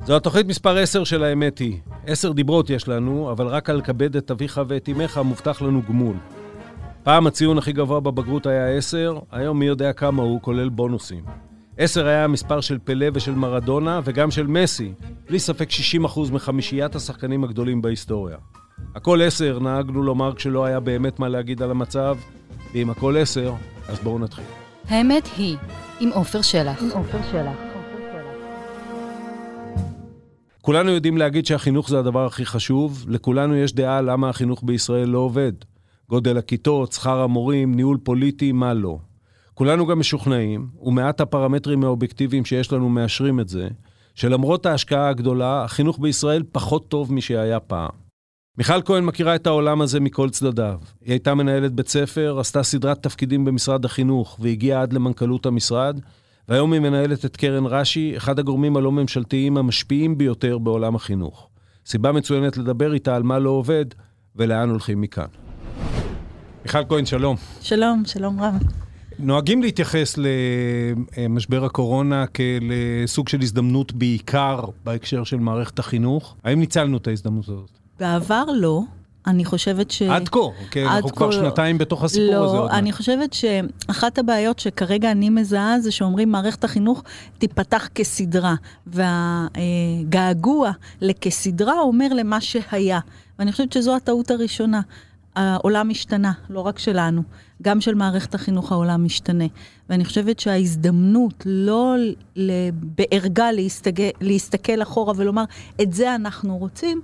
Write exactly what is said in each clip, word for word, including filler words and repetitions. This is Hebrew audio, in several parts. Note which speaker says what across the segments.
Speaker 1: זו התוכנית מספר עשר של האמת היא. עשר דיברות יש לנו, אבל רק על כבד את אביך ואת אמך מובטח לנו גמול. פעם הציון הכי גבוה בבגרות היה עשר, היום מי יודע כמה הוא, כולל בונוסים. עשר היה המספר של פלה ושל מרדונה וגם של מסי, בלי ספק שישים אחוז מחמישיית השחקנים הגדולים בהיסטוריה. הכל עשר נהגנו לומר כשלא היה באמת מה להגיד על המצב, ואם הכל עשר, אז בואו נתחיל.
Speaker 2: האמת היא, עם עופר שלח.
Speaker 3: עם עופר שלח.
Speaker 1: כולנו יודעים להגיד שהחינוך זה הדבר הכי חשוב, לכולנו יש דעה למה החינוך בישראל לא עובד. גודל הכיתות, שכר המורים, ניהול פוליטי, מה לא. כולנו גם משוכנעים, ומעט הפרמטרים האובייקטיביים שיש לנו מאשרים את זה, שלמרות ההשקעה הגדולה, החינוך בישראל פחות טוב משהיה פעם. מיכל כהן מכירה את העולם הזה מכל צדדיו. היא הייתה מנהלת בית ספר, עשתה סדרת תפקידים במשרד החינוך, והגיעה עד למנכ"לות המשרד, והיום היא מנהלת את קרן רש"י, אחד הגורמים הלא ממשלתיים המשפיעים ביותר בעולם החינוך. סיבה מצוינת לדבר איתה על מה לא עובד, ולאן הולכים מכאן. מיכל כהן, שלום.
Speaker 3: שלום, שלום רב.
Speaker 1: נוהגים להתייחס למשבר הקורונה כלסוג של הזדמנות בעיקר בהקשר של מערכת החינוך. האם ניצלנו את ההזדמנות הזאת?
Speaker 3: בעבר לא. אני חושבת ש...
Speaker 1: עד כה, כי אנחנו כבר שנתיים בתוך הסיפור הזה.
Speaker 3: לא, אני חושבת שאחת הבעיות שכרגע אני מזהה זה שאומרים מערכת החינוך תיפתח כסדרה, והגעגוע לכסדרה אומר למה שהיה. ואני חושבת שזו הטעות הראשונה. העולם משתנה, לא רק שלנו, גם של מערכת החינוך העולם משתנה. ואני חושבת שההזדמנות לא בערגה להסתכל, להסתכל אחורה ולומר, את זה אנחנו רוצים,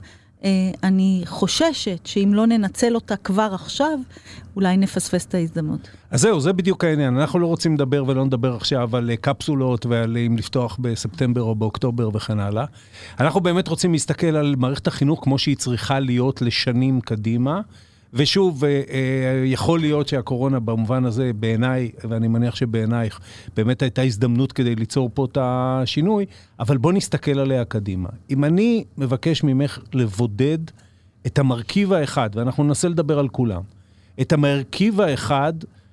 Speaker 3: אני חוששת שאם לא ננצל אותה כבר עכשיו, אולי נפספס את ההזדמנות.
Speaker 1: אז זהו, זה בדיוק העניין. אנחנו לא רוצים לדבר ולא נדבר עכשיו על קפסולות ועל אם לפתוח בספטמבר או באוקטובר וכן הלאה. אנחנו באמת רוצים להסתכל על מערכת החינוך כמו שהיא צריכה להיות לשנים קדימה, ושוב, יכול להיות שהקורונה במובן הזה בעיניי, ואני מניח שבעינייך, באמת הייתה הזדמנות כדי ליצור פה את השינוי, אבל בוא נסתכל עליה קדימה. אם אני מבקש ממך לבודד את המרכיב האחד, ואנחנו ננסה לדבר על כולם, את המרכיב האחד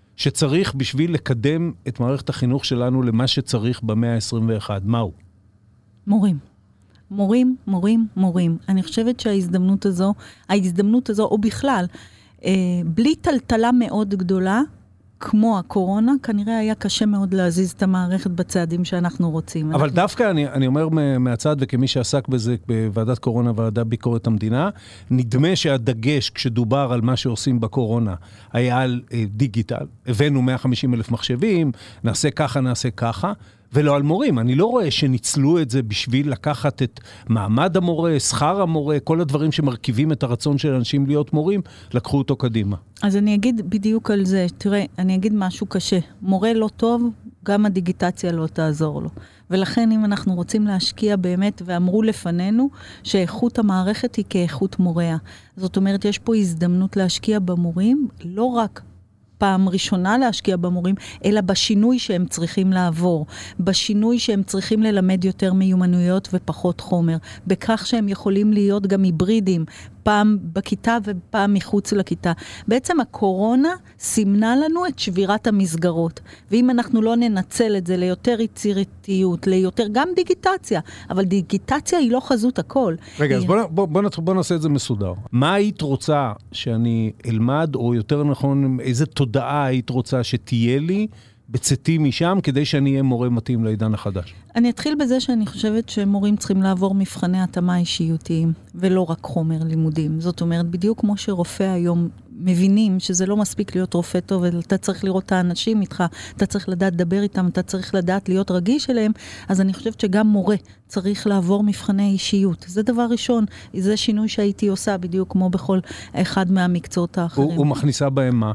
Speaker 1: שצריך בשביל לקדם את מערכת החינוך שלנו למה שצריך במאה ה-עשרים ואחת, מהו?
Speaker 3: מורים. מורים, מורים, מורים. אני חושבת שההזדמנות הזו, ההזדמנות הזו, או בכלל, אה, בלי טלטלה מאוד גדולה, כמו הקורונה, כנראה היה קשה מאוד להזיז את המערכת בצעדים שאנחנו רוצים.
Speaker 1: אבל
Speaker 3: אנחנו...
Speaker 1: דווקא אני, אני אומר מהצד, וכמי שעסק בזה בוועדת קורונה, ועדה ביקורת המדינה, נדמה שהדגש כשדובר על מה שעושים בקורונה, היה על אה, דיגיטל. הבאנו מאה וחמישים אלף מחשבים, נעשה ככה, נעשה ככה, ולא על מורים. אני לא רואה שניצלו את זה בשביל לקחת את מעמד המורה, שכר המורה, כל הדברים שמרכיבים את הרצון של אנשים להיות מורים, לקחו אותו קדימה.
Speaker 3: אז אני אגיד בדיוק על זה. תראה, אני אגיד משהו קשה. מורה לא טוב, גם הדיגיטציה לא תעזור לו. ולכן אם אנחנו רוצים להשקיע באמת, ואמרו לפנינו שאיכות המערכת היא כאיכות מוריה. זאת אומרת, יש פה הזדמנות להשקיע במורים, לא רק פעם ראשונה להשקיע במורים, אלא בשינוי שהם צריכים לעבור, בשינוי שהם צריכים ללמד יותר מיומנויות ופחות חומר, בכך שהם יכולים להיות גם היברידים, פעם בכיתה ופעם מחוץ לכיתה. בעצם הקורונה סימנה לנו את שבירת המסגרות, ואם אנחנו לא ננצל את זה ליותר יצירתיות, ליותר גם דיגיטציה, אבל דיגיטציה היא לא חזות הכל.
Speaker 1: רגע,
Speaker 3: היא...
Speaker 1: אז בוא, בוא, בוא, בוא נעשה את זה מסודר. מה היית רוצה שאני אלמד, או יותר נכון, איזה תודעה היית רוצה שתהיה לי, בצאתי משם, כדי שאני אהיה מורה מתאים לעידן החדש?
Speaker 3: אני אתחיל בזה שאני חושבת שמורים צריכים לעבור מבחני התאמה אישיותיים, ולא רק חומר לימודים. זאת אומרת, בדיוק כמו שרופא היום מבינים שזה לא מספיק להיות רופא טוב, אתה צריך לראות את האנשים איתך, אתה צריך לדעת לדבר איתם, אתה צריך לדעת להיות רגיש אליהם, אז אני חושבת שגם מורה צריך לעבור מבחני אישיות. זה דבר ראשון, זה שינוי שהייתי עושה בדיוק כמו בכל אחד מהמקצועות האחרים.
Speaker 1: הוא, הוא מכניסה בהם מה?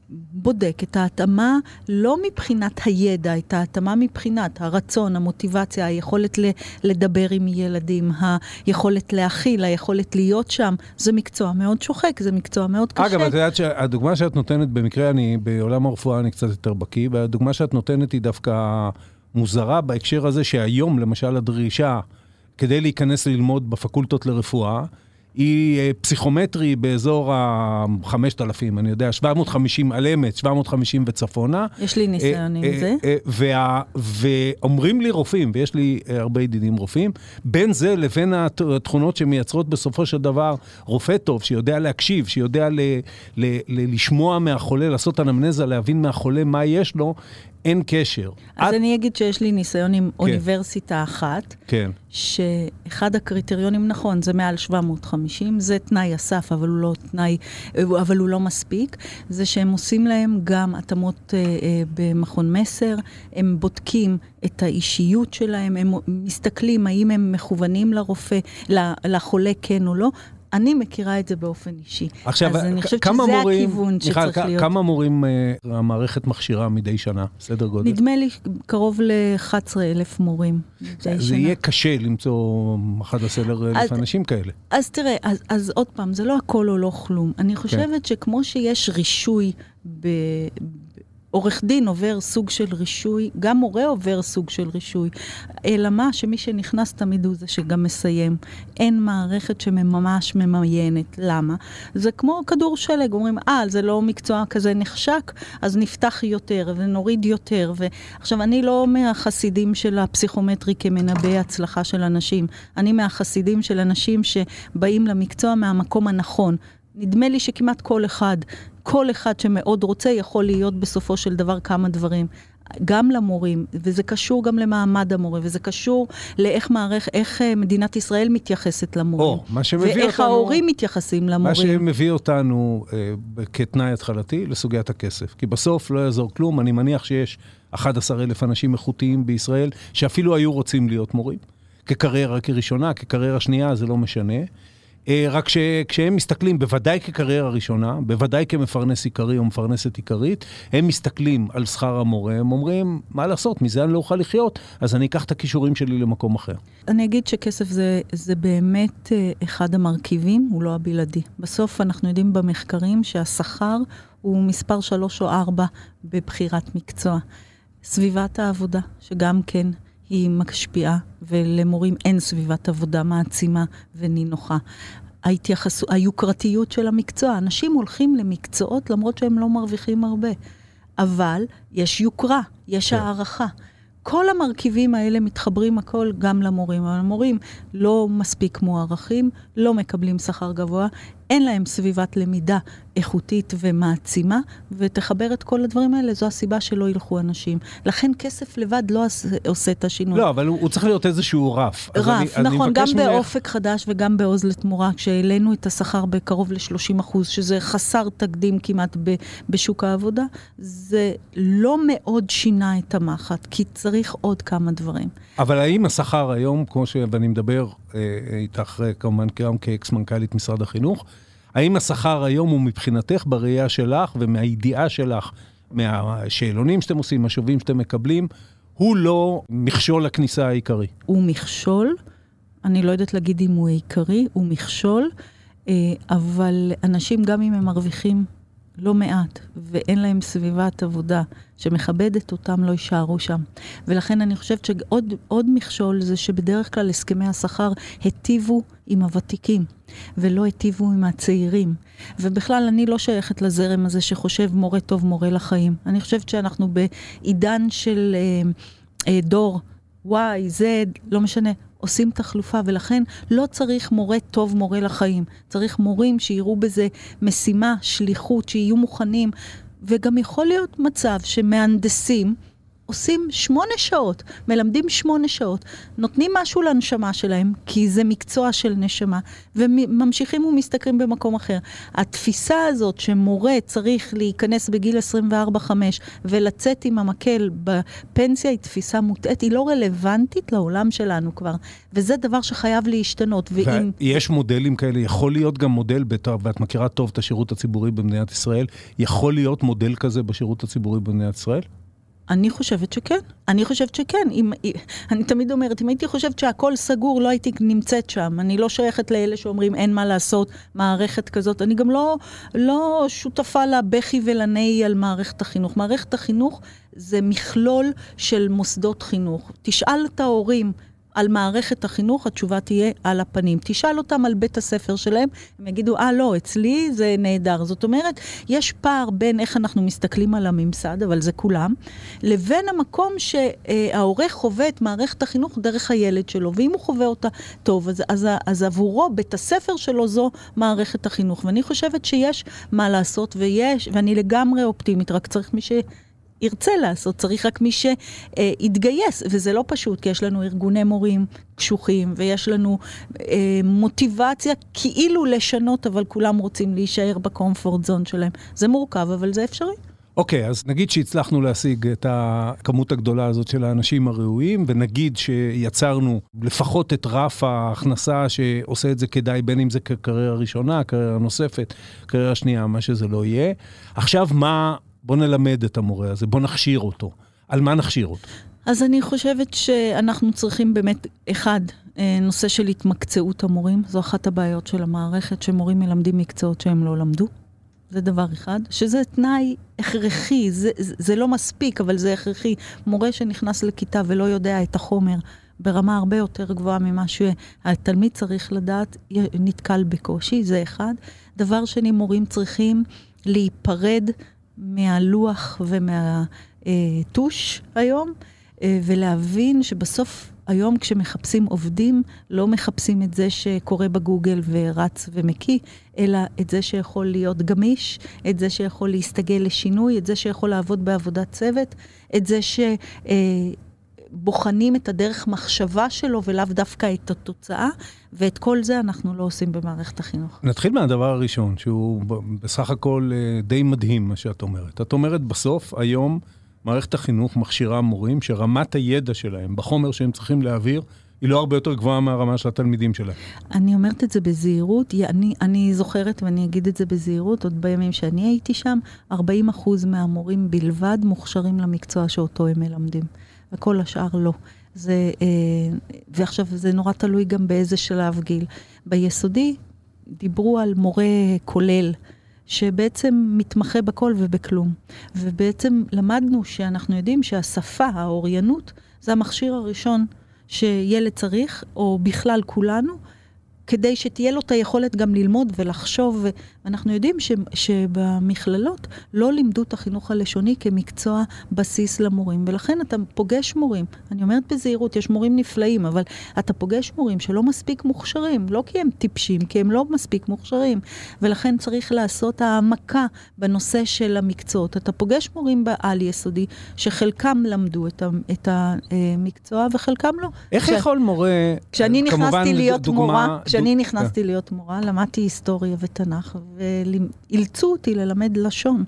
Speaker 3: בודק את ההתאמה, לא מבחינת הידע, את ההתאמה מבחינת הרצון, המוטיבציה, היכולת לדבר עם ילדים, היכולת להכיל, היכולת להיות שם. זה מקצוע מאוד שוחק, זה מקצוע מאוד קשה.
Speaker 1: אגב, את יודעת שהדוגמה שאת נותנת, במקרה אני, בעולם הרפואה אני קצת יותר בקיא, והדוגמה שאת נותנת היא דווקא מוזרה בהקשר הזה שהיום, למשל, הדרישה, כדי להיכנס ללמוד בפקולטות לרפואה, היא פסיכומטרי באזור ה-חמשת אלפים, אני יודע, שבע מאות וחמישים על אמת, שבע מאות וחמישים וצפונה.
Speaker 3: יש לי ניסיון עם זה.
Speaker 1: ואומרים לי רופאים, ויש לי הרבה ידידים רופאים, בין זה לבין התכונות שמייצרות בסופו של דבר רופא טוב, שיודע להקשיב, שיודע לשמוע מהחולה, לעשות אנמנזה, להבין מהחולה מה יש לו, אין קשר.
Speaker 3: אז אני אגיד שיש לי ניסיון עם אוניברסיטה אחת,
Speaker 1: כן.
Speaker 3: שאחד הקריטריונים נכון, זה מעל שבע מאות וחמישים, זה תנאי הסף, אבל הוא לא תנאי, אבל הוא לא מספיק, זה שהם עושים להם גם התאמות אה, אה, במכון מסר, הם בודקים את האישיות שלהם, הם מסתכלים האם הם מכוונים לרופא, לחולה כן או לא, אני מכירה את זה באופן אישי.
Speaker 1: עכשיו,
Speaker 3: אז אני חושבת שזה
Speaker 1: מורים,
Speaker 3: הכיוון שצריך
Speaker 1: מיכל,
Speaker 3: להיות.
Speaker 1: כמה מורים uh, המערכת מכשירה מדי שנה? סדר גודל?
Speaker 3: נדמה לי קרוב ל-אחד עשר אלף מורים מדי
Speaker 1: זה
Speaker 3: שנה.
Speaker 1: זה יהיה קשה למצוא אחד עשר אלף אנשים כאלה.
Speaker 3: אז תראה, אז, אז עוד פעם, זה לא הכל או לא כלום. אני חושבת כן. שכמו שיש רישוי ב... עורך דין עובר סוג של רישוי, גם מורה עובר סוג של רישוי, אלא מה שמי שנכנס תמיד הוא זה שגם מסיים. אין מערכת שממש ממיינת. למה? זה כמו כדור שלג, אומרים, אה, זה לא מקצוע כזה נחשק, אז נפתח יותר ונוריד יותר. ועכשיו, אני לא מהחסידים של הפסיכומטרי כמנבא הצלחה של אנשים, אני מהחסידים של אנשים שבאים למקצוע מהמקום הנכון. נדמה לי שכמעט כל אחד, כל אחד שמאוד רוצה יכול להיות בסופו של דבר כמה דברים. גם למורים, וזה קשור גם למעמד המורה, וזה קשור לאיך מערך, איך מדינת ישראל מתייחסת למורים.
Speaker 1: או, מה שמביא
Speaker 3: ואיך
Speaker 1: אותנו,
Speaker 3: ההורים מתייחסים למורים.
Speaker 1: מה שמביא אותנו אה, כתנאי התחלתי לסוגיית הכסף. כי בסוף לא יעזור כלום, אני מניח שיש אחד עשר אלף אנשים איכותיים בישראל, שאפילו היו רוצים להיות מורים. כקריירה כראשונה, כקריירה שנייה, זה לא משנה. רק שכשהם מסתכלים, בוודאי כקריירה ראשונה, בוודאי כמפרנס עיקרי או מפרנסת עיקרית, הם מסתכלים על שכר המורה, הם אומרים, מה לעשות, מזה אני לא אוכל לחיות, אז אני אקח את הכישורים שלי למקום אחר.
Speaker 3: אני אגיד שכסף זה, זה באמת אחד המרכיבים, הוא לא הבלעדי. בסוף אנחנו יודעים במחקרים שהשכר הוא מספר שלוש או ארבע בבחירת מקצוע. סביבת העבודה, שגם כן היא משפיעה, ולמורים אין סביבת עבודה מעצימה ונינוחה. ההתייחסות, היוקרתיות של המקצוע, אנשים הולכים למקצועות למרות שהם לא מרוויחים הרבה, אבל יש יוקרה, יש הערכה. כל המרכיבים האלה מתחברים הכל גם למורים, אבל המורים לא מספיק מוערכים, לא מקבלים שכר גבוה, אין להם סביבת למידה איכותית ומעצימה, ותחבר את כל הדברים האלה, זו הסיבה שלא ילכו אנשים. לכן כסף לבד לא עושה את השינוי.
Speaker 1: לא, אבל הוא, הוא צריך להיות איזשהו רף.
Speaker 3: רף, אני, נכון, אני גם ממך... באופק חדש וגם בעוז לתמורה, כשהעלינו את השכר בקרוב ל-שלושים אחוז, שזה חסר תקדים כמעט ב, בשוק העבודה, זה לא מאוד שינה את המחט, כי צריך עוד כמה דברים.
Speaker 1: אבל האם השכר היום, כמו ש... ואני מדבר אה, איתך כמובן גם כאקס-מנכ"לית משרד החינוך, האם השכר היום הוא מבחינתך בראייה שלך ומהידיעה שלך, מהשאלונים שאתם עושים, השובים שאתם מקבלים, הוא לא מכשול לכניסה העיקרי?
Speaker 3: הוא מכשול, אני לא יודעת להגיד אם הוא העיקרי, הוא מכשול, אבל אנשים גם אם הם מרוויחים לא מעט, ואין להם סביבת עבודה שמכבדת אותם, לא יישארו שם. ולכן אני חושבת שעוד עוד מכשול זה שבדרך כלל הסכמי השכר היטיבו עם הוותיקים, ולא היטיבו עם הצעירים. ובכלל אני לא שייכת לזרם הזה שחושב מורה טוב, מורה לחיים. אני חושבת שאנחנו בעידן של אה, אה, דור, וואי, זה לא משנה, עושים תחלופה, ולכן לא צריך מורה טוב, מורה לחיים. צריך מורים שיראו בזה משימה, שליחות, שיהיו מוכנים, וגם יכול להיות מצב שמהנדסים עושים שמונה שעות, מלמדים שמונה שעות, נותנים משהו לנשמה שלהם, כי זה מקצוע של נשמה, וממשיכים ומסתכלים במקום אחר. התפיסה הזאת שמורה צריך להיכנס בגיל עשרים וארבע חמש, ולצאת עם המקל בפנסיה, היא תפיסה מוטעת, היא לא רלוונטית לעולם שלנו כבר, וזה דבר שחייב להשתנות. ואם...
Speaker 1: ויש מודלים כאלה, יכול להיות גם מודל, ואת מכירה טוב את השירות הציבורי במדינת ישראל, יכול להיות מודל כזה בשירות הציבורי במדינת ישראל?
Speaker 3: אני חושבת שכן. אני חושבת שכן. אם, אני תמיד אומרת, אם הייתי חושבת שהכל סגור, לא הייתי נמצאת שם. אני לא שייכת לאלה שאומרים, אין מה לעשות, מערכת כזאת. אני גם לא, לא שותפה לבכי ולנהי על מערכת החינוך. מערכת החינוך זה מכלול של מוסדות חינוך. תשאל את ההורים, על מערכת החינוך, התשובה תהיה על הפנים. תשאל אותם על בית הספר שלהם, הם יגידו, אה, לא, אצלי זה נהדר. זאת אומרת, יש פער בין איך אנחנו מסתכלים על הממסד, אבל זה כולם, לבין המקום שההורה חווה את מערכת החינוך דרך הילד שלו, ואם הוא חווה אותה טוב, אז, אז, אז עבורו, בית הספר שלו זו מערכת החינוך. ואני חושבת שיש מה לעשות, ויש, ואני לגמרי אופטימית, רק צריך מי ש... ירצה לעשות, צריך רק מי שיתגייס, וזה לא פשוט, כי יש לנו ארגוני מורים קשוחים, ויש לנו אה, מוטיבציה כאילו לשנות, אבל כולם רוצים להישאר בקומפורט זון שלהם. זה מורכב, אבל זה אפשרי.
Speaker 1: אוקיי, אז נגיד שהצלחנו להשיג את הכמות הגדולה הזאת של האנשים הראויים, ונגיד שיצרנו לפחות את רף ההכנסה שעושה את זה כדאי, בין אם זה כקריירה ראשונה, קריירה נוספת, קריירה שנייה, מה שזה לא יהיה. עכשיו מה... בוא נלמד את המורה הזה, בוא נכשיר אותו. על מה נכשיר אותו?
Speaker 3: אז אני חושבת שאנחנו צריכים באמת, אחד, נושא של התמקצעות המורים. זו אחת הבעיות של המערכת, שמורים מלמדים מקצועות שהם לא למדו. זה דבר אחד, שזה תנאי הכרחי, זה, זה לא מספיק, אבל זה הכרחי. מורה שנכנס לכיתה ולא יודע את החומר, ברמה הרבה יותר גבוהה ממה שהתלמיד צריך לדעת, נתקל בקושי, זה אחד. דבר שני, מורים צריכים להיפרד מהלוח ומהטוש היום, ולהבין שבסוף היום כשמחפשים עובדים, לא מחפשים את זה שקורה בגוגל ורץ ומקיא, אלא את זה שיכול להיות גמיש, את זה שיכול להסתגל לשינוי, את זה שיכול לעבוד בעבודת צוות, את זה שבוחנים את הדרך מחשבה שלו ולאו דווקא את התוצאה, ואת כל זה אנחנו לא עושים במערכת החינוך.
Speaker 1: נתחיל מהדבר הראשון, שהוא בסך הכל די מדהים מה שאת אומרת. את אומרת בסוף, היום מערכת החינוך מכשירה מורים שרמת הידע שלהם, בחומר שהם צריכים להעביר, היא לא הרבה יותר גבוהה מהרמה של התלמידים שלהם.
Speaker 3: אני אומרת את זה בזהירות, אני, אני זוכרת ואני אגיד את זה בזהירות, עוד בימים שאני הייתי שם, ארבעים אחוז מהמורים בלבד מוכשרים למקצוע שאותו הם מלמדים, וכל השאר לא. זה, ועכשיו זה נורא תלוי גם באיזה שלב גיל. ביסודי דיברו על מורה כולל, שבעצם מתמחה בכל ובכלום. ובעצם למדנו שאנחנו יודעים שהשפה, האוריינות, זה המכשיר הראשון שילד צריך, או בכלל כולנו, כדי שתהיה לו את היכולת גם ללמוד ולחשוב, ואנחנו יודעים ש, שבמכללות לא לימדו את החינוך הלשוני כמקצוע בסיס למורים, ולכן אתה פוגש מורים, אני אומרת בזהירות, יש מורים נפלאים, אבל אתה פוגש מורים שלא מספיק מוכשרים, לא כי הם טיפשים, כי הם לא מספיק מוכשרים, ולכן צריך לעשות העמקה בנושא של המקצועות. אתה פוגש מורים בעל יסודי, שחלקם למדו את, ה, את המקצוע, וחלקם לא.
Speaker 1: איך ש... יכול מורה,
Speaker 3: כשאני נכנסתי להיות
Speaker 1: דוגמה,
Speaker 3: מורה, כשאני נכנסתי להיות מורה, למדתי היסטוריה ותנ"ך, ואילצו אותי ללמד לשון,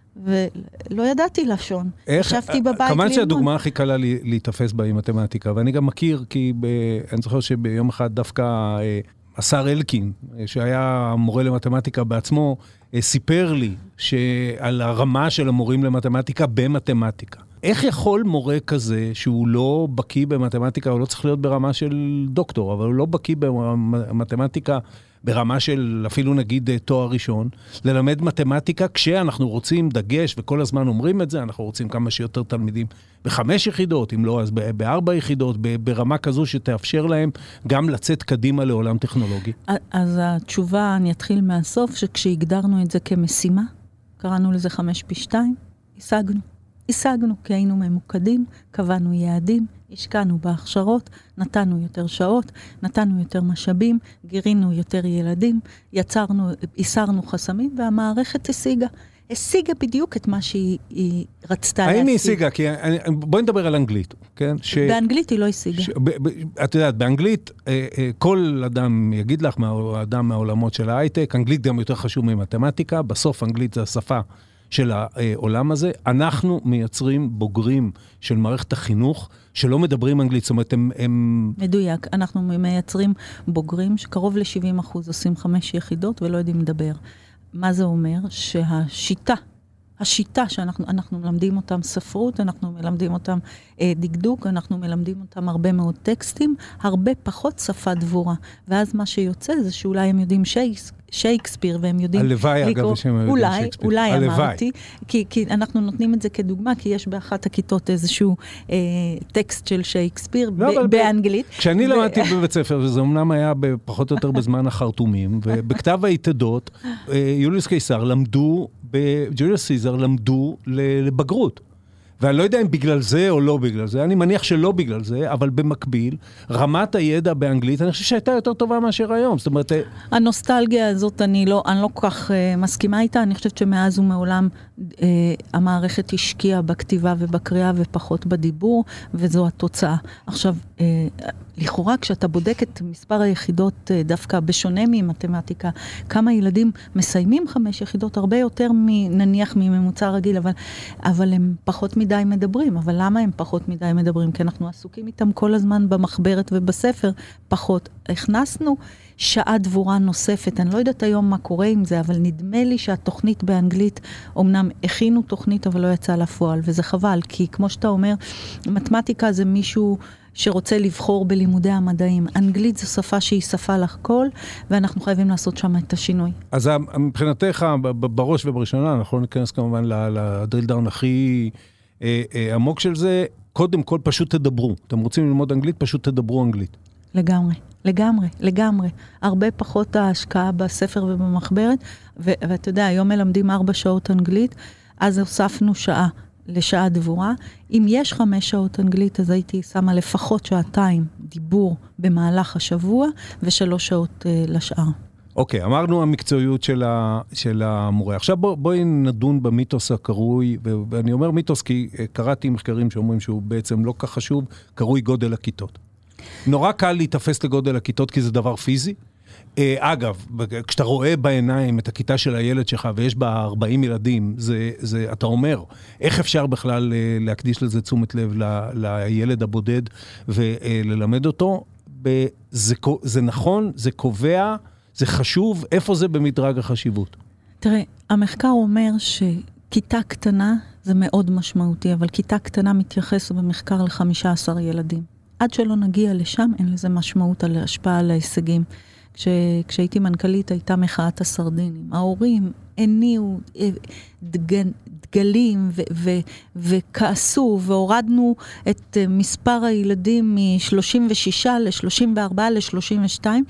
Speaker 3: ולא ידעתי לשון. ישבתי בבית ללמוד.
Speaker 1: כמובן שהדוגמה הכי קלה להתאפס בה היא מתמטיקה, ואני גם מכיר, כי אני זוכר שביום אחד דווקא השר אלקין, שהיה מורה למתמטיקה בעצמו, סיפר לי על הרמה של המורים למתמטיקה במתמטיקה. איך יכול מורה כזה, שהוא לא בקיא במתמטיקה, הוא לא צריך להיות ברמה של דוקטור, אבל הוא לא בקיא במתמטיקה, ברמה של אפילו נגיד תואר ראשון, ללמד מתמטיקה כשאנחנו רוצים דגש, וכל הזמן אומרים את זה, אנחנו רוצים כמה שיותר תלמידים בחמש יחידות, אם לא אז בארבע יחידות, ברמה כזו שתאפשר להם גם לצאת קדימה לעולם טכנולוגי.
Speaker 3: אז התשובה, אני אתחיל מהסוף, שכשהגדרנו את זה כמשימה, קראנו לזה חמש פי שתיים, השגנו. השגנו כי היינו ממוקדים, קבענו יעדים, השקענו בהכשרות, נתנו יותר שעות, נתנו יותר משאבים, גירינו יותר ילדים, יצרנו, הסרנו חסמים, והמערכת השיגה. השיגה בדיוק את מה שהיא רצתה להשיג.
Speaker 1: האם היא השיגה? כי בואי נדבר על אנגלית, כן? ש...
Speaker 3: באנגלית היא לא השיגה. ש... ב... ב...
Speaker 1: את יודעת, באנגלית, כל אדם יגיד לך, אדם מהעולמות של ההייטק, אנגלית גם יותר חשוב ממתמטיקה, בסוף אנגלית זה השפה של העולם הזה. אנחנו מייצרים בוגרים של מערכת החינוך שלא מדברים אנגלית, זאת אומרת, הם... הם...
Speaker 3: מדויק, אנחנו מייצרים בוגרים שקרוב ל-שבעים אחוז עושים חמש יחידות ולא יודעים לדבר. מה זה אומר? שהשיטה, השיטה שאנחנו אנחנו מלמדים אותם ספרות, אנחנו מלמדים אותם אה, דקדוק, אנחנו מלמדים אותם הרבה מאוד טקסטים, הרבה פחות שפה דבורה. ואז מה שיוצא זה שאולי הם יודעים שייק, שייקספיר, והם יודעים...
Speaker 1: הלוואי, אגב, שהם יודעים
Speaker 3: אולי,
Speaker 1: שייקספיר.
Speaker 3: אולי
Speaker 1: הלוואי.
Speaker 3: אמרתי, כי, כי אנחנו נותנים את זה כדוגמה, כי יש באחת הכיתות איזשהו אה, טקסט של שייקספיר
Speaker 1: לא,
Speaker 3: ב- באנגלית.
Speaker 1: כשאני
Speaker 3: ו...
Speaker 1: למדתי בבית ספר, וזה אמנם היה פחות או יותר בזמן החרטומים, ובכתב היתדות, יוליוס קיסר למדו, ג'וליוס סיזר למדו לבגרות. ואני לא יודע אם בגלל זה או לא בגלל זה, אני מניח שלא בגלל זה, אבל במקביל, רמת הידע באנגלית, אני חושב שהייתה יותר טובה מאשר היום. זאת אומרת...
Speaker 3: הנוסטלגיה הזאת, אני לא, אני לא כל כך uh, מסכימה איתה, אני חושבת שמאז ומעולם uh, המערכת השקיעה בכתיבה ובקריאה ופחות בדיבור, וזו התוצאה. עכשיו, uh, לכאורה, כשאתה בודק את מספר היחידות uh, דווקא בשונה ממתמטיקה, כמה ילדים מסיימים חמש יחידות, הרבה יותר נניח מממוצע רגיל, אבל, אבל הם פחות מדי מדברים. אבל למה הם פחות מדי מדברים? כי אנחנו עסוקים איתם כל הזמן במחברת ובספר, פחות. הכנסנו שעה דבורה נוספת, אני לא יודעת היום מה קורה עם זה, אבל נדמה לי שהתוכנית באנגלית, אמנם הכינו תוכנית, אבל לא יצאה לפועל, וזה חבל, כי כמו שאתה אומר, מתמטיקה זה מישהו שרוצה לבחור בלימודי המדעים. אנגלית זו שפה שהיא שפה לכל, ואנחנו חייבים לעשות שם את השינוי.
Speaker 1: אז מבחינתך, בראש ובראשונה, אנחנו לא ניכנס כמובן לדריל דאון הכי אה, אה, עמוק של זה, קודם כל פשוט תדברו. אתם רוצים ללמוד אנגלית, פשוט תדברו אנגלית.
Speaker 3: לגמרי, לגמרי, לגמרי. הרבה פחות ההשקעה בספר ובמחברת, ו- ואתה יודע, היום מלמדים ארבע שעות אנגלית, אז הוספנו שעה לשעה דבורה. אם יש חמש שעות אנגלית, אז הייתי שמה לפחות שעתיים דיבור במהלך השבוע, ושלוש שעות uh, לשאר.
Speaker 1: אוקיי, אמרנו המקצועיות של, ה, של המורה. עכשיו בוא, בואי נדון במיתוס הקרוי, ואני אומר מיתוס כי קראתי מחקרים שאומרים שהוא בעצם לא כך חשוב, קרוי גודל הכיתות. נורא קל להתאפס לגודל הכיתות כי זה דבר פיזי. אגב, כשאתה רואה בעיניים את הכיתה של הילד שלך ויש בה ארבעים ילדים, זה, זה, אתה אומר, איך אפשר בכלל להקדיש לזה תשומת לב ל, לילד הבודד וללמד אותו? זה, זה נכון, זה קובע, זה חשוב, איפה זה במדרג החשיבות?
Speaker 3: תראה, המחקר אומר שכיתה קטנה זה מאוד משמעותי, אבל כיתה קטנה מתייחס במחקר ל-חמישה עשר ילדים. עד שלא נגיע לשם, אין לזה משמעות על השפעה על ההישגים. כש, כשהייתי מנכ"לית, הייתה מחאת הסרדינים. ההורים הניעו דג, דגלים ו, ו, וכעסו, והורדנו את מספר הילדים מ-שלושים ושש ל-שלושים וארבע ל-שלושים ושתיים.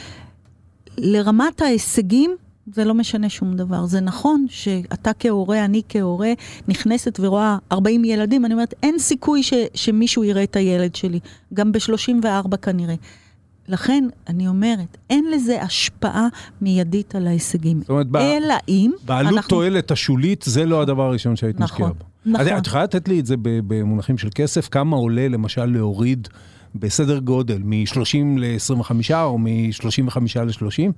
Speaker 3: לרמת ההישגים, זה לא משנה שום דבר. זה נכון שאתה כהורה, אני כהורה, נכנסת ורואה ארבעים ילדים, אני אומרת, אין סיכוי ש, שמישהו יראה את הילד שלי. גם ב-שלושים וארבע כנראה. לכן, אני אומרת, אין לזה השפעה מיידית על ההישגים. זאת אומרת, אלא אם...
Speaker 1: בעלות אנחנו... תועלת השולית, זה לא הדבר הראשון שהיית
Speaker 3: נכון,
Speaker 1: משקיעה בו.
Speaker 3: נכון.
Speaker 1: את יכולה לתת לי את זה במונחים של כסף? כמה עולה למשל להוריד בסדר גודל, מ-שלושים ל-עשרים וחמש או מ-שלושים וחמש ל-שלושים?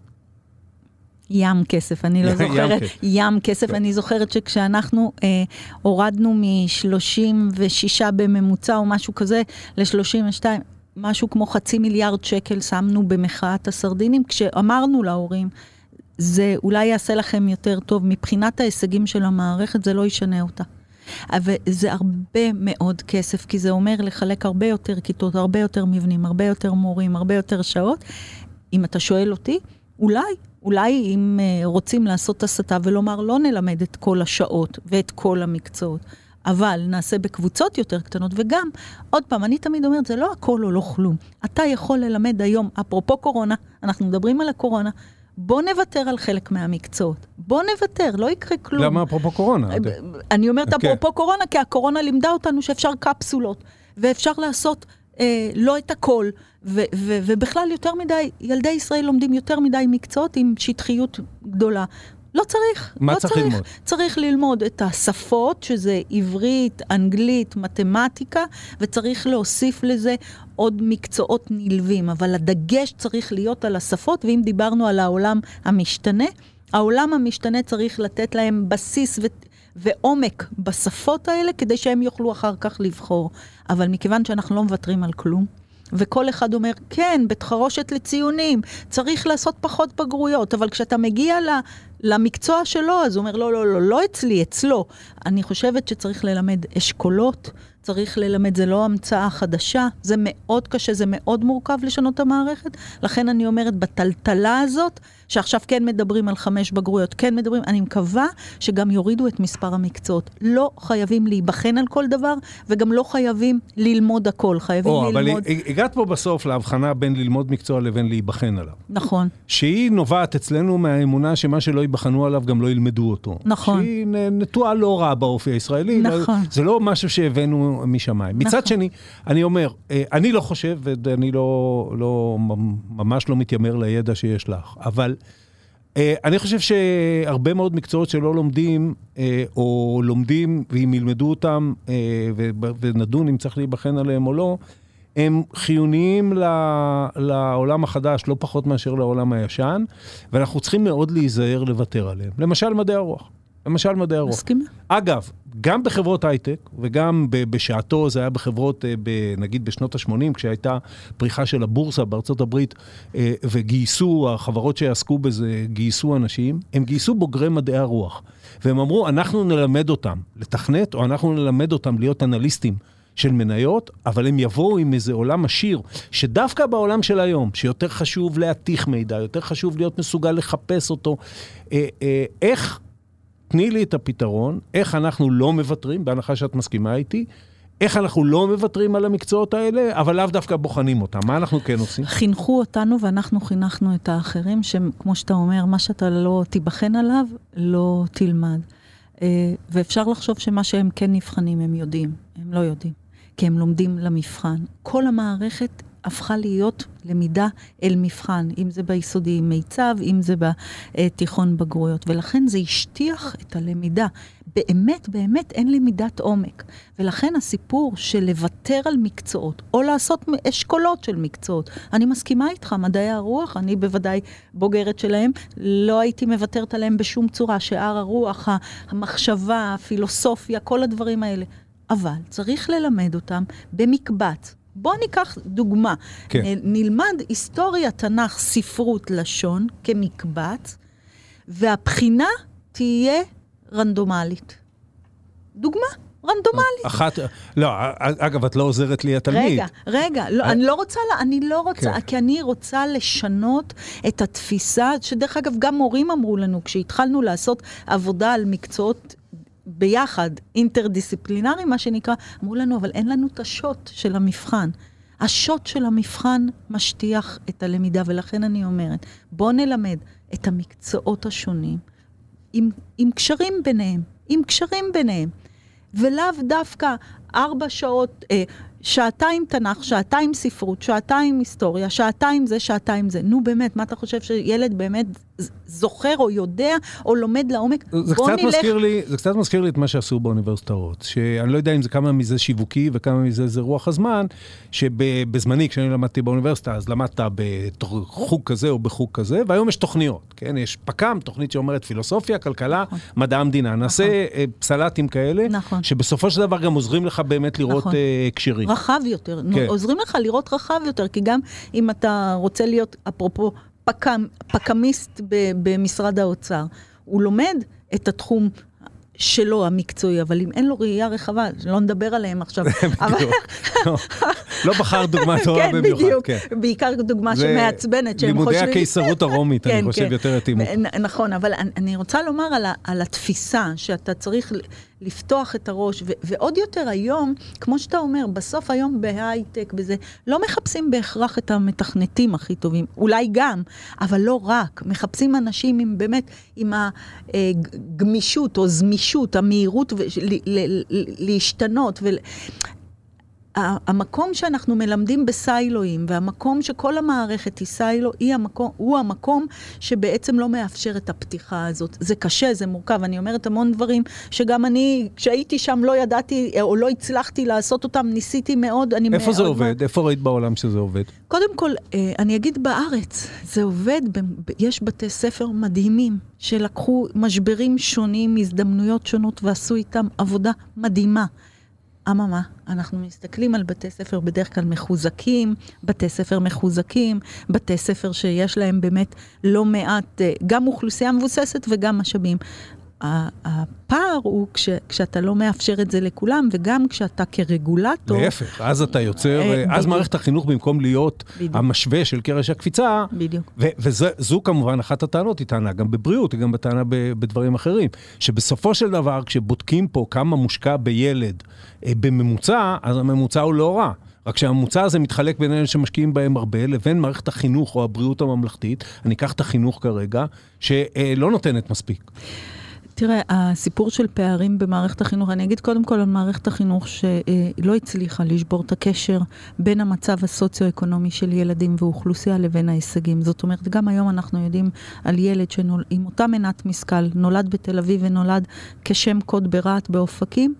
Speaker 3: ים כסף, אני לא זוכרת. ים כסף, אני זוכרת שכשאנחנו אה, הורדנו מ-שלושים ושש בממוצע או משהו כזה ל-שלושים ושתיים, משהו כמו חצי מיליארד שקל שמנו במחאת הסרדינים, כשאמרנו להורים, זה אולי יעשה לכם יותר טוב, מבחינת ההישגים של המערכת, זה לא ישנה אותה. אבל זה הרבה מאוד כסף, כי זה אומר לחלק הרבה יותר כיתות, הרבה יותר מבנים, הרבה יותר מורים, הרבה יותר שעות. אם אתה שואל אותי, אולי, אולי אם רוצים לעשות הסתה ולומר, לא נלמד את כל השעות ואת כל המקצועות, אבל נעשה בקבוצות יותר קטנות, וגם, עוד פעם, אני תמיד אומרת, זה לא הכל או לא כלום. אתה יכול ללמד היום, אפרופו קורונה, אנחנו מדברים על הקורונה, בוא נוותר על חלק מהמקצועות. בוא נוותר, לא יקרה כלום.
Speaker 1: למה אפרופו קורונה?
Speaker 3: אני אומרת אפרופו קורונה, כי הקורונה לימדה אותנו שאפשר קפסולות, ואפשר לעשות אה, לא את הכל, ו- ו- ובכלל יותר מדי, ילדי ישראל לומדים יותר מדי מקצועות עם שטחיות גדולה. לא צריך.
Speaker 1: מה
Speaker 3: לא
Speaker 1: צריך
Speaker 3: צריך
Speaker 1: ללמוד?
Speaker 3: צריך ללמוד את השפות, שזה עברית, אנגלית, מתמטיקה, וצריך להוסיף לזה עוד מקצועות נלווים, אבל הדגש צריך להיות על השפות, ואם דיברנו על העולם המשתנה, העולם המשתנה צריך לתת להם בסיס ו... ועומק בשפות האלה, כדי שהם יוכלו אחר כך לבחור. אבל מכיוון שאנחנו לא מוותרים על כלום, וכל אחד אומר, כן, בתחרושת לציונים, צריך לעשות פחות בגרויות, אבל כשאתה מגיע ל... למקצוע שלו, אז הוא אומר, לא, לא, לא, לא אצלי, אצלו. אני חושבת שצריך ללמד אשכולות, צריך ללמד, זה לא המצאה חדשה, זה מאוד קשה, זה מאוד מורכב לשנות את המערכת, לכן אני אומרת, בטלטלה הזאת, שעכשיו כן מדברים על חמש בגרויות, כן מדברים, אני מקווה שגם יורידו את מספר המקצועות. לא חייבים להיבחן על כל דבר, וגם לא חייבים ללמוד הכל, חייבים
Speaker 1: או,
Speaker 3: ללמוד...
Speaker 1: אבל הגעת פה בסוף להבחנה בין ללמוד מקצוע לבין להיבחן עליו.
Speaker 3: נכון.
Speaker 1: שהיא נובעת אצלנו מהאמונה שמה שלא ייבחנו עליו גם לא ילמדו אותו.
Speaker 3: נכון.
Speaker 1: שהיא נטועה לא רע באופי הישראלי.
Speaker 3: נכון.
Speaker 1: לא, זה לא משהו שהבאנו משמיים. נכון. מצד שני, אני אומר, אני לא חושב, ואני לא, לא, ממש לא מתיימר לידע שיש לך, אבל אני חושב שהרבה מאוד מקצועות שלא לומדים, או לומדים ואם ילמדו אותם, ונדון אם צריך להיבחן עליהם או לא, הם חיוניים לעולם החדש, לא פחות מאשר לעולם הישן, ואנחנו צריכים מאוד להיזהר לוותר עליהם. למשל מדעי הרוח. למשל מדעי הרוח.
Speaker 3: מסכימה.
Speaker 1: אגב, גם בחברות הייטק, וגם בשעתו, זה היה בחברות, נגיד בשנות ה-שמונים, כשהייתה פריחה של הבורסה בארצות הברית, וגייסו, החברות שעסקו בזה, גייסו אנשים, הם גייסו בוגרי מדעי הרוח. והם אמרו, אנחנו נלמד אותם לתכנת, או אנחנו נלמד אותם להיות אנליסטים של מניות, אבל הם יבואו עם איזה עולם עשיר, שדווקא בעולם של היום, שיותר חשוב להתיך מידע, יותר חשוב להיות מסוגל לחפש אותו, איך תני לי את הפתרון, איך אנחנו לא מוותרים, בהנחה שאת מסכימה איתי, איך אנחנו לא מוותרים על המקצועות האלה, אבל לאו דווקא בוחנים אותם. מה אנחנו כן עושים?
Speaker 3: חינכו אותנו ואנחנו חינכנו את האחרים, שכמו שאתה אומר, מה שאתה לא תיבחן עליו, לא תלמד. ואפשר לחשוב שמה שהם כן נבחנים, הם יודעים. הם לא יודעים. כי הם לומדים למבחן. כל המערכת הפכה להיות למידה אל מבחן, אם זה ביסודי מיצב, אם זה בתיכון בגרויות, ולכן זה השטיח את הלמידה. באמת, באמת אין למידת עומק, ולכן הסיפור של לוותר על מקצועות, או לעשות אשכולות של מקצועות, אני מסכימה איתך, מדעי הרוח, אני בוודאי בוגרת שלהם, לא הייתי מוותרת עליהם בשום צורה, שאר הרוח, המחשבה, הפילוסופיה, כל הדברים האלה, אבל צריך ללמד אותם במקבץ. בוא ניקח דוגמה, כן. נלמד היסטוריה, תנ"ך, ספרות, לשון, כמקבץ, והבחינה תהיה רנדומלית. דוגמה, רנדומלית.
Speaker 1: אחת, לא, אגב, את לא עוזרת לי התלמיד.
Speaker 3: רגע, רגע, לא, אני לא רוצה, אני לא רוצה, כן. כי אני רוצה לשנות את התפיסה, שדרך אגב גם מורים אמרו לנו, כשהתחלנו לעשות עבודה על מקצועות, ביחד, אינטרדיסציפלינרי, מה שנקרא, אמרו לנו, אבל אין לנו את השוט של המבחן. השוט של המבחן משטיח את הלמידה, ולכן אני אומרת, בוא נלמד את המקצועות השונים, עם, עם קשרים ביניהם, עם קשרים ביניהם, ולאו דווקא ארבע שעות, אה, שעתיים תנ"ך, שעתיים ספרות, שעתיים היסטוריה, שעתיים זה, שעתיים זה. נו באמת, מה אתה חושב שילד באמת זוכר או יודע או לומד לעומק?
Speaker 1: זה קצת נלך... מזכיר לי, זה קצת מזכיר לי את מה שעשו באוניברסיטאות, שאני לא יודע אם זה כמה מזה שיווקי וכמה מזה זה רוח הזמן, שבזמני כשאני למדתי באוניברסיטה, אז למדת בחוג כזה או בחוג כזה, והיום יש תוכניות, כן? יש פקם, תוכנית שאומרת פילוסופיה, כלכלה, נכון. מדע המדינה. נעשה נכון. פסלטים כאלה, נכון. שבסופו של דבר גם עוזרים לך באמת לראות נכון. קשרים.
Speaker 3: רחב יותר, כן. עוזרים לך לראות רחב יותר, כי גם אם אתה רוצה להיות, אפרופו, פקם, פקמיסט במשרד האוצר, הוא לומד את התחום שלו, המקצועי, אבל אם אין לו ראייה רחבה, לא נדבר עליהם עכשיו.
Speaker 1: לא בחר דוגמה טובה במיוחד.
Speaker 3: כן, בדיוק. בעיקר דוגמה שמעצבנת.
Speaker 1: לימודי הקיסרות הרומית, אני חושב יותר יתימו.
Speaker 3: נכון, אבל אני רוצה לומר על התפיסה, שאתה צריך לפתוח את הראש, ועוד יותר היום, כמו שאתה אומר, בסוף היום בהייטק, בזה, לא מחפשים בהכרח את המתכנתים הכי טובים, אולי גם, אבל לא רק, מחפשים אנשים עם באמת, עם הגמישות או זמישות, המהירות להשתנות, ו... המקום שאנחנו מלמדים בסיילואים, והמקום שכל המערכת היא סיילו, היא המקום, הוא המקום שבעצם לא מאפשר את הפתיחה הזאת. זה קשה, זה מורכב. אני אומרת המון דברים שגם אני, כשהייתי שם לא ידעתי, או לא הצלחתי לעשות אותם, ניסיתי מאוד. אני
Speaker 1: איפה מאוד זה עובד? מאוד... איפה ראית בעולם שזה עובד?
Speaker 3: קודם כל, אני אגיד בארץ, זה עובד, יש בתי ספר מדהימים, שלקחו משברים שונים, הזדמנויות שונות, ועשו איתם עבודה מדהימה. אממה, אנחנו מסתכלים על בתי ספר בדרך כלל מחוזקים, בתי ספר מחוזקים, בתי ספר שיש להם באמת לא מעט, גם אוכלוסייה מבוססת וגם משאבים. הפער הוא כש, כשאתה לא מאפשר את זה לכולם, וגם כשאתה כרגולטור...
Speaker 1: להפך, אז אתה יוצר, אז מערכת החינוך במקום להיות המשווה של קרש הקפיצה,
Speaker 3: בדיוק.
Speaker 1: וזו כמובן אחת הטענות, היא טענה גם בבריאות, היא גם בטענה בדברים אחרים, שבסופו של דבר, כשבודקים פה כמה מושקע בילד בממוצע, אז הממוצע הוא לא רע. רק שהממוצע הזה מתחלק בין אלה שמשקיעים בהם הרבה, לבין מערכת החינוך או הבריאות הממלכתית, אני אקח את החינוך כרגע, שלא נותנת מספיק.
Speaker 3: תראה, הסיפור של פערים במערכת החינוך, אני אגיד קודם כל על מערכת החינוך שלא הצליחה לשבור את הקשר בין המצב הסוציו-אקונומי של ילדים ואוכלוסייה לבין ההישגים. זאת אומרת, גם היום אנחנו יודעים על ילד עם אותה מנת משכל, נולד בתל אביב ונולד כשם קוד ברעת באופקים,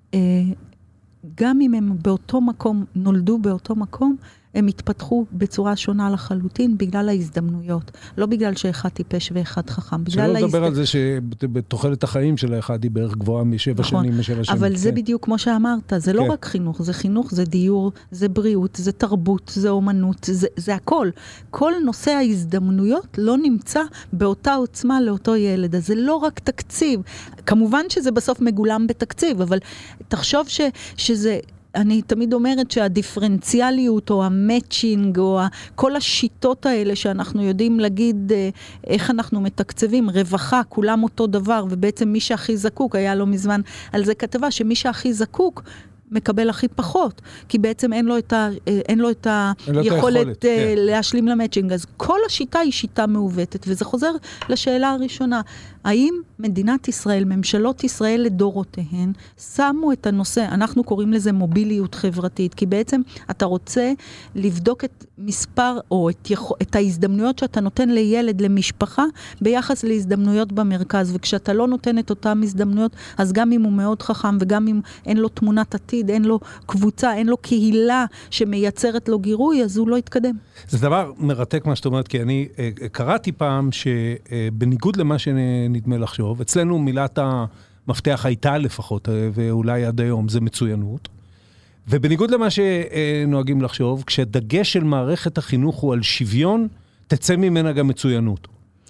Speaker 3: גם אם הם באותו מקום, נולדו באותו מקום, הם התפתחו בצורה שונה לחלוטין בגלל ההזדמנויות. לא בגלל שאחד טיפש ואחד חכם.
Speaker 1: שלא לדבר על זה שבתוחלת החיים של האחד היא בערך גבוהה משבע שנים משל השני.
Speaker 3: אבל זה בדיוק כמו שאמרת, זה לא רק חינוך, זה חינוך, זה דיור, זה בריאות, זה תרבות, זה אומנות, זה הכל. כל נושא ההזדמנויות לא נמצא באותה עוצמה לאותו ילד. אז זה לא רק תקציב. כמובן שזה בסוף מגולם בתקציב, אבל תחשוב שזה... אני תמיד אומרת שהדיפרנציאליות או המאצ'ינג או כל השיטות האלה שאנחנו יודעים להגיד איך אנחנו מתקצבים, רווחה, כולם אותו דבר, ובעצם מי שהכי זקוק, היה לא מזמן על זה כתבה, שמי שהכי זקוק מקבל הכי פחות, כי בעצם אין לו את, ה, אין לו את היכולת כן. להשלים למאצ'ינג. אז כל השיטה היא שיטה מעוותת, וזה חוזר לשאלה הראשונה. האם מדינת ישראל, ממשלות ישראל לדורותיהן, שמו את הנושא, אנחנו קוראים לזה מוביליות חברתית, כי בעצם אתה רוצה לבדוק את מספר, או את, את ההזדמנויות שאתה נותן לילד, למשפחה, ביחס להזדמנויות במרכז, וכשאתה לא נותן את אותם הזדמנויות, אז גם אם הוא מאוד חכם, וגם אם אין לו תמונת עתיד, אין לו קבוצה, אין לו קהילה שמייצרת לו גירוי, אז הוא לא יתקדם.
Speaker 1: זה דבר מרתק מה שאת אומרת, כי אני קראתי פעם שבניגוד למה שנדמה לחשוב, אצלנו מילת המפתח הייתה לפחות, ואולי עד היום, זה מצוינות. ובניגוד למה שנוהגים לחשוב, כשדגש של מערכת החינוך הוא על שוויון, תצא ממנה גם מצוינות.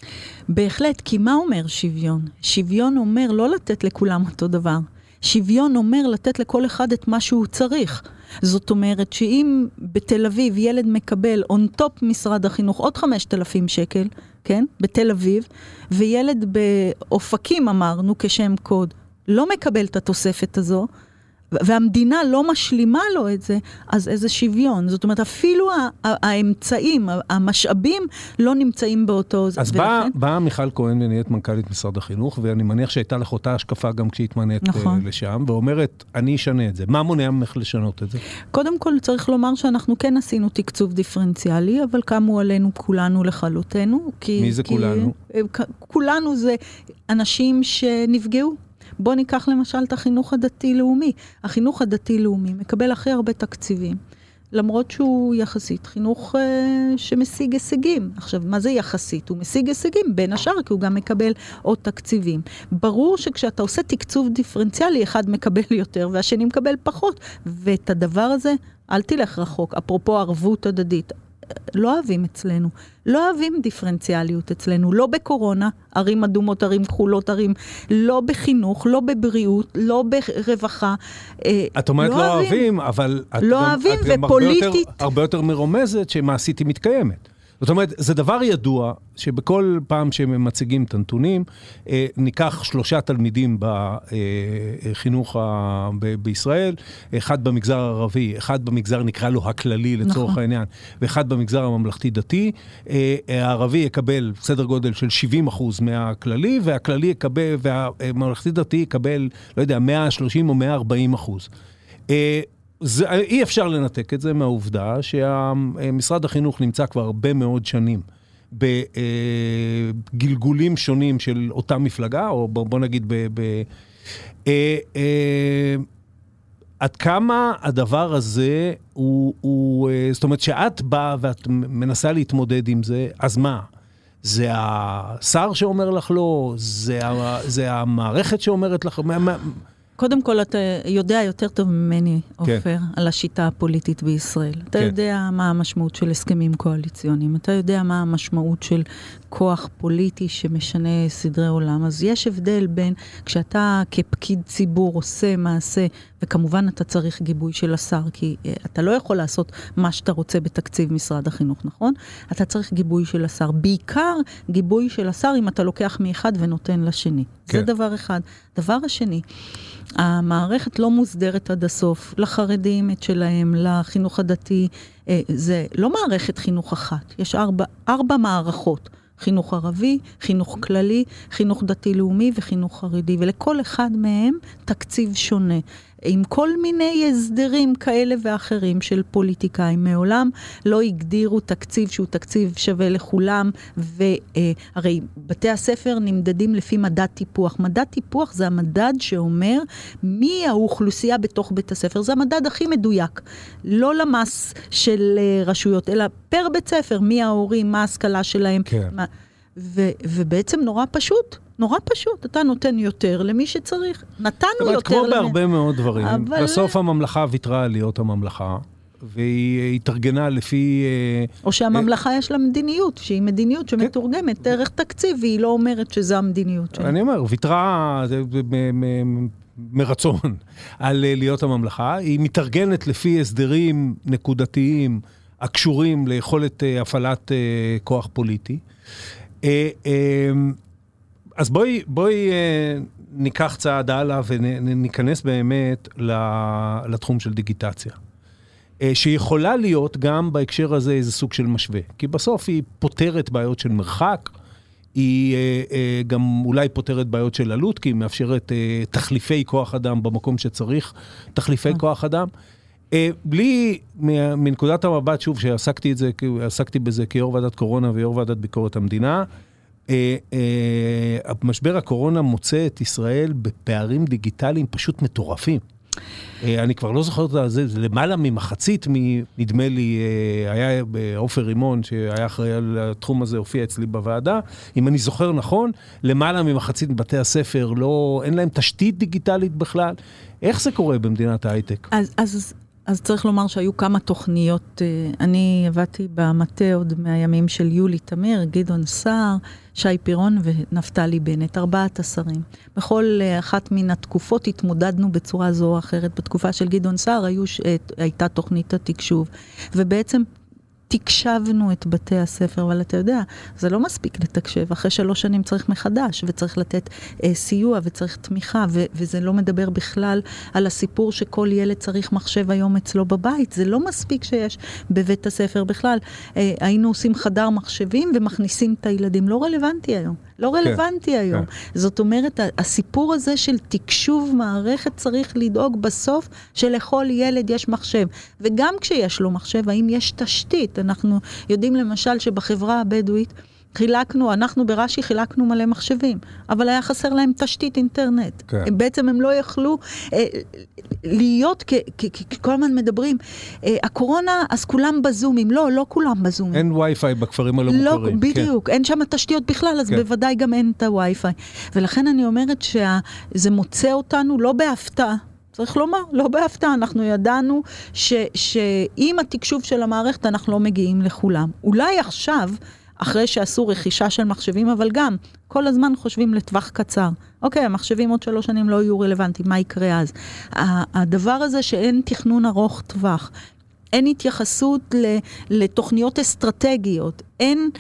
Speaker 3: בהחלט, כי מה אומר שוויון? שוויון אומר לא לתת לכולם אותו דבר. שוויון אומר לתת לכל אחד את מה שהוא צריך. זאת אומרת שאם בתל אביב ילד מקבל on top משרד החינוך עוד חמשת אלפים שקל, כן? בתל אביב, וילד באופקים אמרנו כשם קוד, לא מקבל את התוספת הזו, והמדינה לא משלימה לו את זה, אז איזה שוויון. זאת אומרת, אפילו האמצעים, המשאבים לא נמצאים באותו...
Speaker 1: אז באה מיכל כהן ונהיית מנכ"לית משרד החינוך, ואני מניח שהייתה לך אותה השקפה גם כשהתמנית לשם, ואומרת, אני אשנה את זה. מה מונע ממך לשנות את זה?
Speaker 3: קודם כל צריך לומר שאנחנו כן עשינו תקצוב דיפרנציאלי, אבל קמו עלינו כולנו לכלותנו.
Speaker 1: מי זה כולנו?
Speaker 3: כולנו זה אנשים שנפגעו. בוא ניקח למשל את החינוך הדתי-לאומי. החינוך הדתי-לאומי מקבל הכי הרבה תקציבים, למרות שהוא יחסית חינוך אה, שמשיג הישגים. עכשיו, מה זה יחסית? הוא משיג הישגים בין השאר, כי הוא גם מקבל עוד תקציבים. ברור שכשאתה עושה תקצוב דיפרנציאלי, אחד מקבל יותר והשני מקבל פחות, ואת הדבר הזה, אל תלך רחוק. אפרופו ערבות הדדית, לא אוהבים אצלנו, לא אוהבים דיפרנציאליות אצלנו, לא בקורונה, ערים אדומות, ערים כחולות, ערים, לא בחינוך, לא בבריאות, לא ברווחה.
Speaker 1: את אומרת לא אוהבים, אבל את גם הרבה יותר מרומזת שמעשית היא מתקיימת. זאת אומרת, זה דבר ידוע שבכל פעם שמציגים את הנתונים, אה, ניקח שלושה תלמידים בחינוך ה... ב- בישראל, אחד במגזר הערבי, אחד במגזר נקרא לו הכללי לצורך נכון. העניין, ואחד במגזר הממלכתי דתי, אה, הערבי יקבל סדר גודל של שבעים אחוז מהכללי, והכללי יקבל, והממלכתי דתי יקבל, לא יודע, מאה ושלושים או מאה וארבעים אחוז. אה, זה, אי אפשר לנתק את זה מהעובדה שמשרד החינוך נמצא כבר הרבה מאוד שנים בגלגולים שונים של אותה מפלגה, או בוא, בוא נגיד ב... ב אה, אה, עד כמה הדבר הזה הוא, הוא, זאת אומרת שאת באה ואת מנסה להתמודד עם זה, אז מה? זה השר שאומר לך לא? זה, זה המערכת שאומרת לך? מה, מה,
Speaker 3: קודם כל, אתה יודע יותר טוב ממני, עופר, כן. על השיטה הפוליטית בישראל. אתה כן. יודע מה המשמעות של הסכמים קואליציוניים, אתה יודע מה המשמעות של כוח פוליטי שמשנה סדרי עולם. אז יש הבדל בין כשאתה כפקיד ציבור עושה מעשה, וכמובן אתה צריך גיבוי של השר, כי אתה לא יכול לעשות מה שאתה רוצה בתקציב משרד החינוך, נכון? אתה צריך גיבוי של השר. בעיקר גיבוי של השר אם אתה לוקח מאחד ונותן לשני. כן. זה דבר אחד. דבר השני, המערכת לא מוסדרת עד הסוף, לחרדים את שלהם, לחינוך הדתי, זה לא מערכת חינוך אחת, יש ארבע, ארבע מערכות, חינוך ערבי, חינוך כללי, חינוך דתי-לאומי וחינוך חרדי, ולכל אחד מהם תקציב שונה, עם כל מיני הסדרים כאלה ואחרים של פוליטיקאים. מעולם לא הגדירו תקציב שהוא תקציב שווה לכולם, והרי בתי הספר נמדדים לפי מדד טיפוח. מדד טיפוח זה המדד שאומר מי האוכלוסייה בתוך בית הספר, זה המדד הכי מדויק, לא למס של רשויות, אלא פר בית ספר, מי ההורים, מה ההשכלה שלהם.
Speaker 1: כן.
Speaker 3: מה... ו- ובעצם נורא פשוט, נורא פשוט, אתה נותן יותר למי שצריך. נתנו יותר למי.
Speaker 1: כמו בהרבה מאוד דברים. אבל... בסוף הממלכה ויתרה להיות הממלכה, והיא התארגנה לפי...
Speaker 3: או שהממלכה יש לה מדיניות, שהיא מדיניות שמתורגמת דרך תקציב, והיא לא אומרת שזו המדיניות שלה.
Speaker 1: אני אומר, ויתרה מרצון על להיות הממלכה, היא מתארגנת לפי הסדרים נקודתיים, הקשורים ליכולת הפעלת כוח פוליטי. אז בואי, בואי ניקח צעד הלאה וניכנס באמת לתחום של דיגיטציה. שיכולה להיות גם בהקשר הזה איזה סוג של משווה. כי בסוף היא פותרת בעיות של מרחק, היא גם אולי פותרת בעיות של עלות, כי היא מאפשרת תחליפי כוח אדם במקום שצריך, תחליפי כוח אדם. בלי, מנקודת המבט, שוב, שעסקתי את זה, עסקתי בזה כיו"ר ועדת קורונה ויו"ר ועדת ביקורת המדינה, משבר הקורונה מוצא את ישראל בפערים דיגיטליים פשוט מטורפים. אני כבר לא זוכר את זה, זה למעלה ממחצית, נדמה לי, היה עופר רימון, שהיה אחראי על התחום הזה, הופיע אצלי בוועדה, אם אני זוכר נכון, למעלה ממחצית בתי הספר, לא, אין להם תשתית דיגיטלית בכלל. איך זה קורה במדינת ההייטק?
Speaker 3: אז, אז, אז צריך לומר שהיו כמה תוכניות, אני עבדתי במטה עוד מהימים של יולי תמיר, גדעון סער, שי פירון ונפתלי בנט, ארבעת השרים. בכל אחת מן התקופות התמודדנו בצורה זו או אחרת. בתקופה של גדעון סער היו, הייתה תוכנית התקשוב, ובעצם תקשבנו את בתי הספר, אבל אתה יודע, זה לא מספיק לתקשב. אחרי שלוש שנים צריך מחדש, וצריך לתת אה, סיוע, וצריך תמיכה, ו- וזה לא מדבר בכלל על הסיפור שכל ילד צריך מחשב היום אצלו בבית. זה לא מספיק שיש בבית הספר בכלל. אה, היינו עושים חדר מחשבים, ומכניסים את הילדים. לא רלוונטי היום. לא רלוונטי כן, היום. כן. זאת אומרת, הסיפור הזה של תקשוב מערכת צריך לדאוג בסוף שלכל ילד יש מחשב. וגם כשיש לו מחשב, האם יש תשתית? אנחנו יודעים למשל שבחברה הבדואית חילקנו, אנחנו ברש"י חילקנו מלא מחשבים, אבל היה חסר להם תשתית אינטרנט. כן. בעצם הם לא יכלו אה, להיות, כ- כ- כ- כל הזמן מדברים, אה, הקורונה, אז כולם בזומים. לא, לא כולם בזומים.
Speaker 1: אין וי-פיי בכפרים הלא מוכרים.
Speaker 3: לא, בדיוק. כן. אין שם תשתיות בכלל, אז כן. בוודאי גם אין את הווי-פיי. ולכן אני אומרת שזה מוצא אותנו לא בהפתעה. צריך לומר, לא בהפתעה, אנחנו ידענו ש, שעם התקשוב של המערכת אנחנו לא מגיעים לכולם. אולי עכשיו, אחרי שעשו רכישה של מחשבים, אבל גם כל הזמן חושבים לטווח קצר. אוקיי, המחשבים עוד שלוש שנים לא יהיו רלוונטיים, מה יקרה אז? הדבר הזה שאין תכנון ארוך טווח, אין התייחסות לתוכניות אסטרטגיות, אין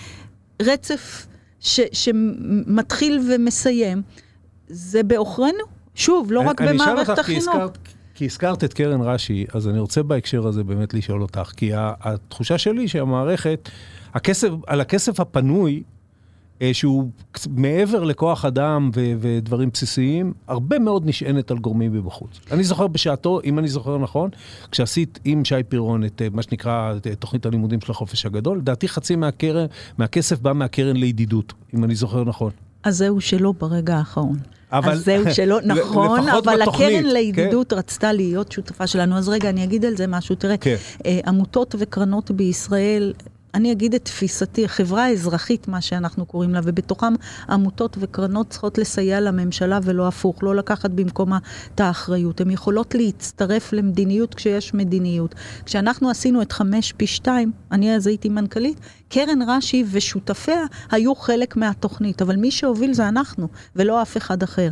Speaker 3: רצף ש, שמתחיל ומסיים, זה באוכרנו. שוב, לא רק במערכת החינוך.
Speaker 1: כי הזכרת את קרן רש"י, אז אני רוצה בהקשר הזה באמת לשאול אותך, כי התחושה שלי שהמערכת, הכסף, על הכסף הפנוי, שהוא מעבר לכוח אדם ו- ודברים בסיסיים, הרבה מאוד נשענת על גורמים מבחוץ. אני זוכר בשעתו, אם אני זוכר נכון, כשעשית עם שי פירון את מה שנקרא את תוכנית הלימודים של החופש הגדול, לדעתי חצי מהקרן, מהכסף בא מהקרן לידידות, אם אני זוכר נכון.
Speaker 3: אז זהו שלא ברגע האחרון. אבל, אז זהו שלא, נכון, אבל בתוכנית, הקרן לידידות כן. רצתה להיות שותפה שלנו. אז רגע, אני אגיד על זה משהו. תראה, כן. עמותות וקרנות בישראל אני אגיד את תפיסתי, החברה האזרחית, מה שאנחנו קוראים לה, ובתוכם עמותות וקרנות צריכות לסייע לממשלה ולא הפוך, לא לקחת במקומה את האחריות. הן יכולות להצטרף למדיניות כשיש מדיניות. כשאנחנו עשינו את חמש פי שתיים, אני אז הייתי מנכ"לית, קרן רש"י ושותפיה היו חלק מהתוכנית, אבל מי שהוביל זה אנחנו, ולא אף אחד אחר.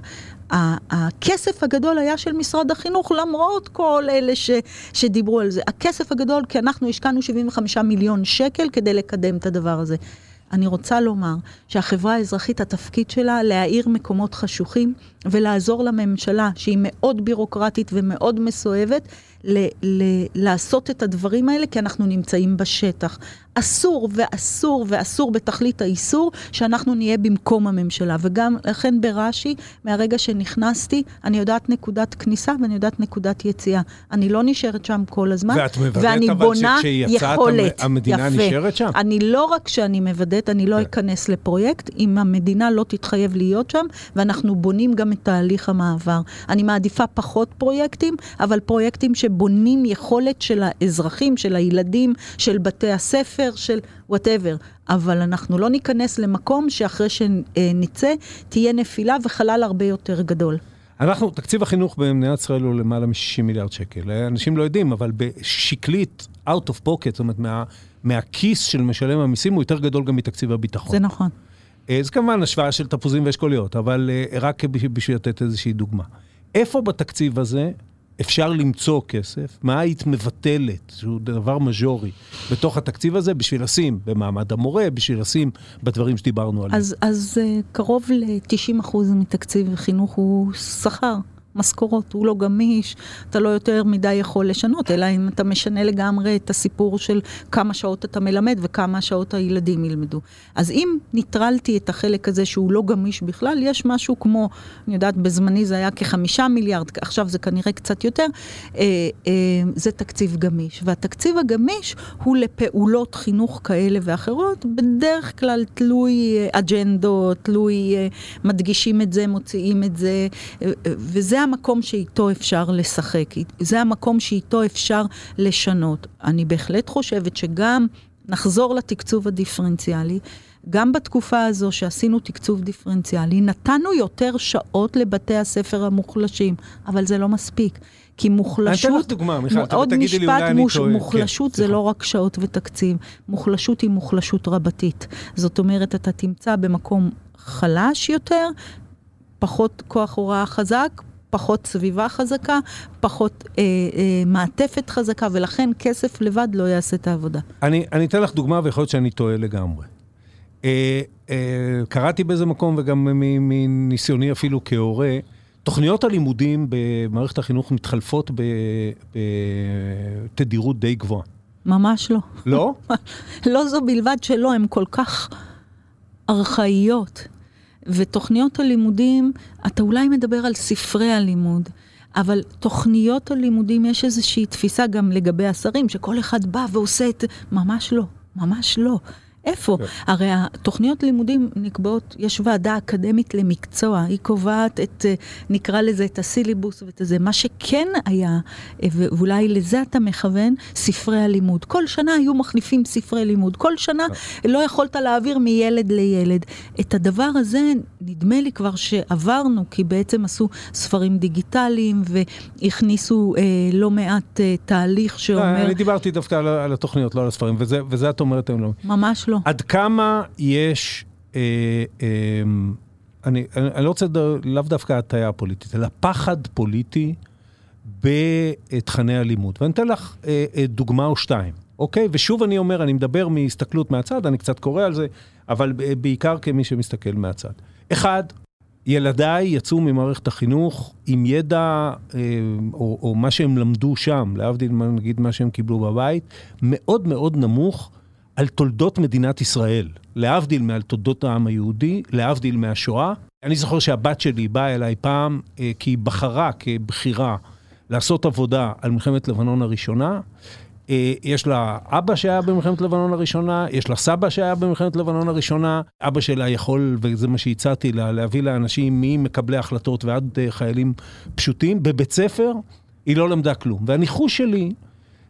Speaker 3: הכסף הגדול היה של משרד החינוך, למרות כל אלה ש, שדיברו על זה. הכסף הגדול, כי אנחנו השקענו שבעים וחמישה מיליון שקל כדי לקדם את הדבר הזה. אני רוצה לומר שהחברה האזרחית, התפקיד שלה להאיר מקומות חשוכים, ולעזור לממשלה, שהיא מאוד בירוקרטית ומאוד מסואבת, ל- ל- לעשות את הדברים האלה, כי אנחנו נמצאים בשטח. אסור ואסור ואסור בתכלית האיסור, שאנחנו נהיה במקום הממשלה. וגם לכן ברש"י, מהרגע שנכנסתי, אני יודעת נקודת כניסה, ואני יודעת נקודת יציאה. אני לא נשארת שם כל הזמן.
Speaker 1: ואת מוודאת אבל שכשיצאת המדינה
Speaker 3: יפה.
Speaker 1: נשארת שם?
Speaker 3: אני לא רק שאני מוודאת, אני לא אכנס לפרויקט, אם המדינה לא תתחייב להיות שם, ואנחנו בונים גם את תהליך המעבר. אני מעדיפה פחות פרויקטים, אבל פרויקטים שבונים יכולת של האזרחים, של הילדים, של בתי הספר, של whatever. אבל אנחנו לא ניכנס למקום שאחרי שנצא, תהיה נפילה וחלל הרבה יותר גדול.
Speaker 1: אנחנו, תקציב החינוך במדינת ישראל הוא למעלה מ-שישים מיליארד שקל. אנשים לא יודעים, אבל בשקלית, out of pocket, זאת אומרת, מה, מהכיס של משלם המיסים, הוא יותר גדול גם מתקציב הביטחון.
Speaker 3: זה נכון.
Speaker 1: זה כמובן השוואה של תפוזים ואשכוליות, אבל רק בשביל לתת איזושהי דוגמה. איפה בתקציב הזה אפשר למצוא כסף? מה היית מבטלת, שהוא דבר מז'ורי, בתוך התקציב הזה, בשביל לשים במעמד המורה, בשביל לשים בדברים שדיברנו עליהם?
Speaker 3: אז, אז קרוב ל-תשעים אחוז מתקציב חינוך הוא שכר. משכורות, הוא לא גמיש, אתה לא יותר מדי יכול לשנות, אלא אם אתה משנה לגמרי את הסיפור של כמה שעות אתה מלמד וכמה שעות הילדים ילמדו. אז אם ניטרלתי את החלק הזה שהוא לא גמיש בכלל, יש משהו כמו, אני יודעת, בזמני זה היה כחמישה מיליארד, עכשיו זה כנראה קצת יותר, אה, אה, זה תקציב גמיש. והתקציב הגמיש הוא לפעולות חינוך כאלה ואחרות, בדרך כלל תלוי אג'נדות, תלוי מדגישים את זה, מוציאים את זה, וזה המקום שאיתו אפשר לשחק, זה המקום שאיתו אפשר לשנות. אני בהחלט חושבת שגם נחזור לתקצוב הדיפרנציאלי, גם בתקופה הזו שעשינו תקצוב דיפרנציאלי, נתנו יותר שעות לבתי הספר המוחלשים, אבל זה לא מספיק. כי מוחלשות,
Speaker 1: אני אתן לך דוגמה, מיכל,
Speaker 3: עוד
Speaker 1: תגידי לי, אולי אני
Speaker 3: מוש,
Speaker 1: טועה.
Speaker 3: מוחלשות
Speaker 1: כן,
Speaker 3: זה לא רק שעות ותקציב, מוחלשות היא מוחלשות רבתית. זאת אומרת, אתה תמצא במקום חלש יותר, פחות כוח הוראה חזק, פחות סביבה חזקה, פחות אה, אה, מעטפת חזקה, ולכן כסף לבד לא יעשה את העבודה.
Speaker 1: אני, אני אתן לך דוגמה, ויכול להיות שאני טועה לגמרי. אה, אה, קראתי באיזה מקום, וגם מניסיוני אפילו כהורה, תוכניות הלימודים במערכת החינוך מתחלפות בתדירות די גבוהה.
Speaker 3: ממש לא.
Speaker 1: לא?
Speaker 3: לא זו בלבד שלא, הן כל כך ארכאיות. ותוכניות הלימודים, אתה אולי מדבר על ספרי הלימוד, אבל תוכניות הלימודים יש איזושהי תפיסה גם לגבי השרים, שכל אחד בא ועושה את... ממש לא, ממש לא. איפה? Okay. הרי התוכניות לימודים נקבעות, יש ועדה אקדמית למקצוע, היא קובעת את, נקרא לזה, את הסיליבוס ואת זה. מה שכן היה, ואולי לזה אתה מכוון, ספרי הלימוד. כל שנה היו מחליפים ספרי לימוד. כל שנה okay. לא יכולת להעביר מילד לילד. את הדבר הזה נדמה לי כבר שעברנו, כי בעצם עשו ספרים דיגיטליים, והכניסו אה, לא מעט אה, תהליך שאומר...
Speaker 1: אני דיברתי דווקא על, על התוכניות, לא על הספרים, וזה, וזה את אומרת, הם לא...
Speaker 3: ממש לא.
Speaker 1: עד כמה יש, אה, אה, אני, אני לא רוצה לאו דווקא הטעיה פוליטית, אלא פחד פוליטי בתכני הלימוד. ואני אתן לך אה, אה, דוגמה או שתיים, אוקיי? ושוב אני אומר, אני מדבר מהסתכלות מהצד, אני קצת קורא על זה, אבל בעיקר כמי שמסתכל מהצד. אחד, ילדיי יצאו ממערכת החינוך עם ידע, אה, או, או מה שהם למדו שם, להבדיל, נגיד מה שהם קיבלו בבית, מאוד מאוד נמוך, על תולדות מדינת ישראל, להבדיל מעל תולדות העם היהודי, להבדיל מהשואה. אני זוכר שהבת שלי באה אליי פעם, אה, כי היא בחרה כבחירה לעשות עבודה על מלחמת לבנון הראשונה. אה, יש לה אבא שהיה במלחמת לבנון הראשונה, יש לה סבא שהיה במלחמת לבנון הראשונה. אבא שלה יכול, וזה מה שהצעתי לה, להביא לאנשים ממקבלי החלטות ועד אה, חיילים פשוטים. בבית ספר היא לא למדה כלום. והניחוש שלי,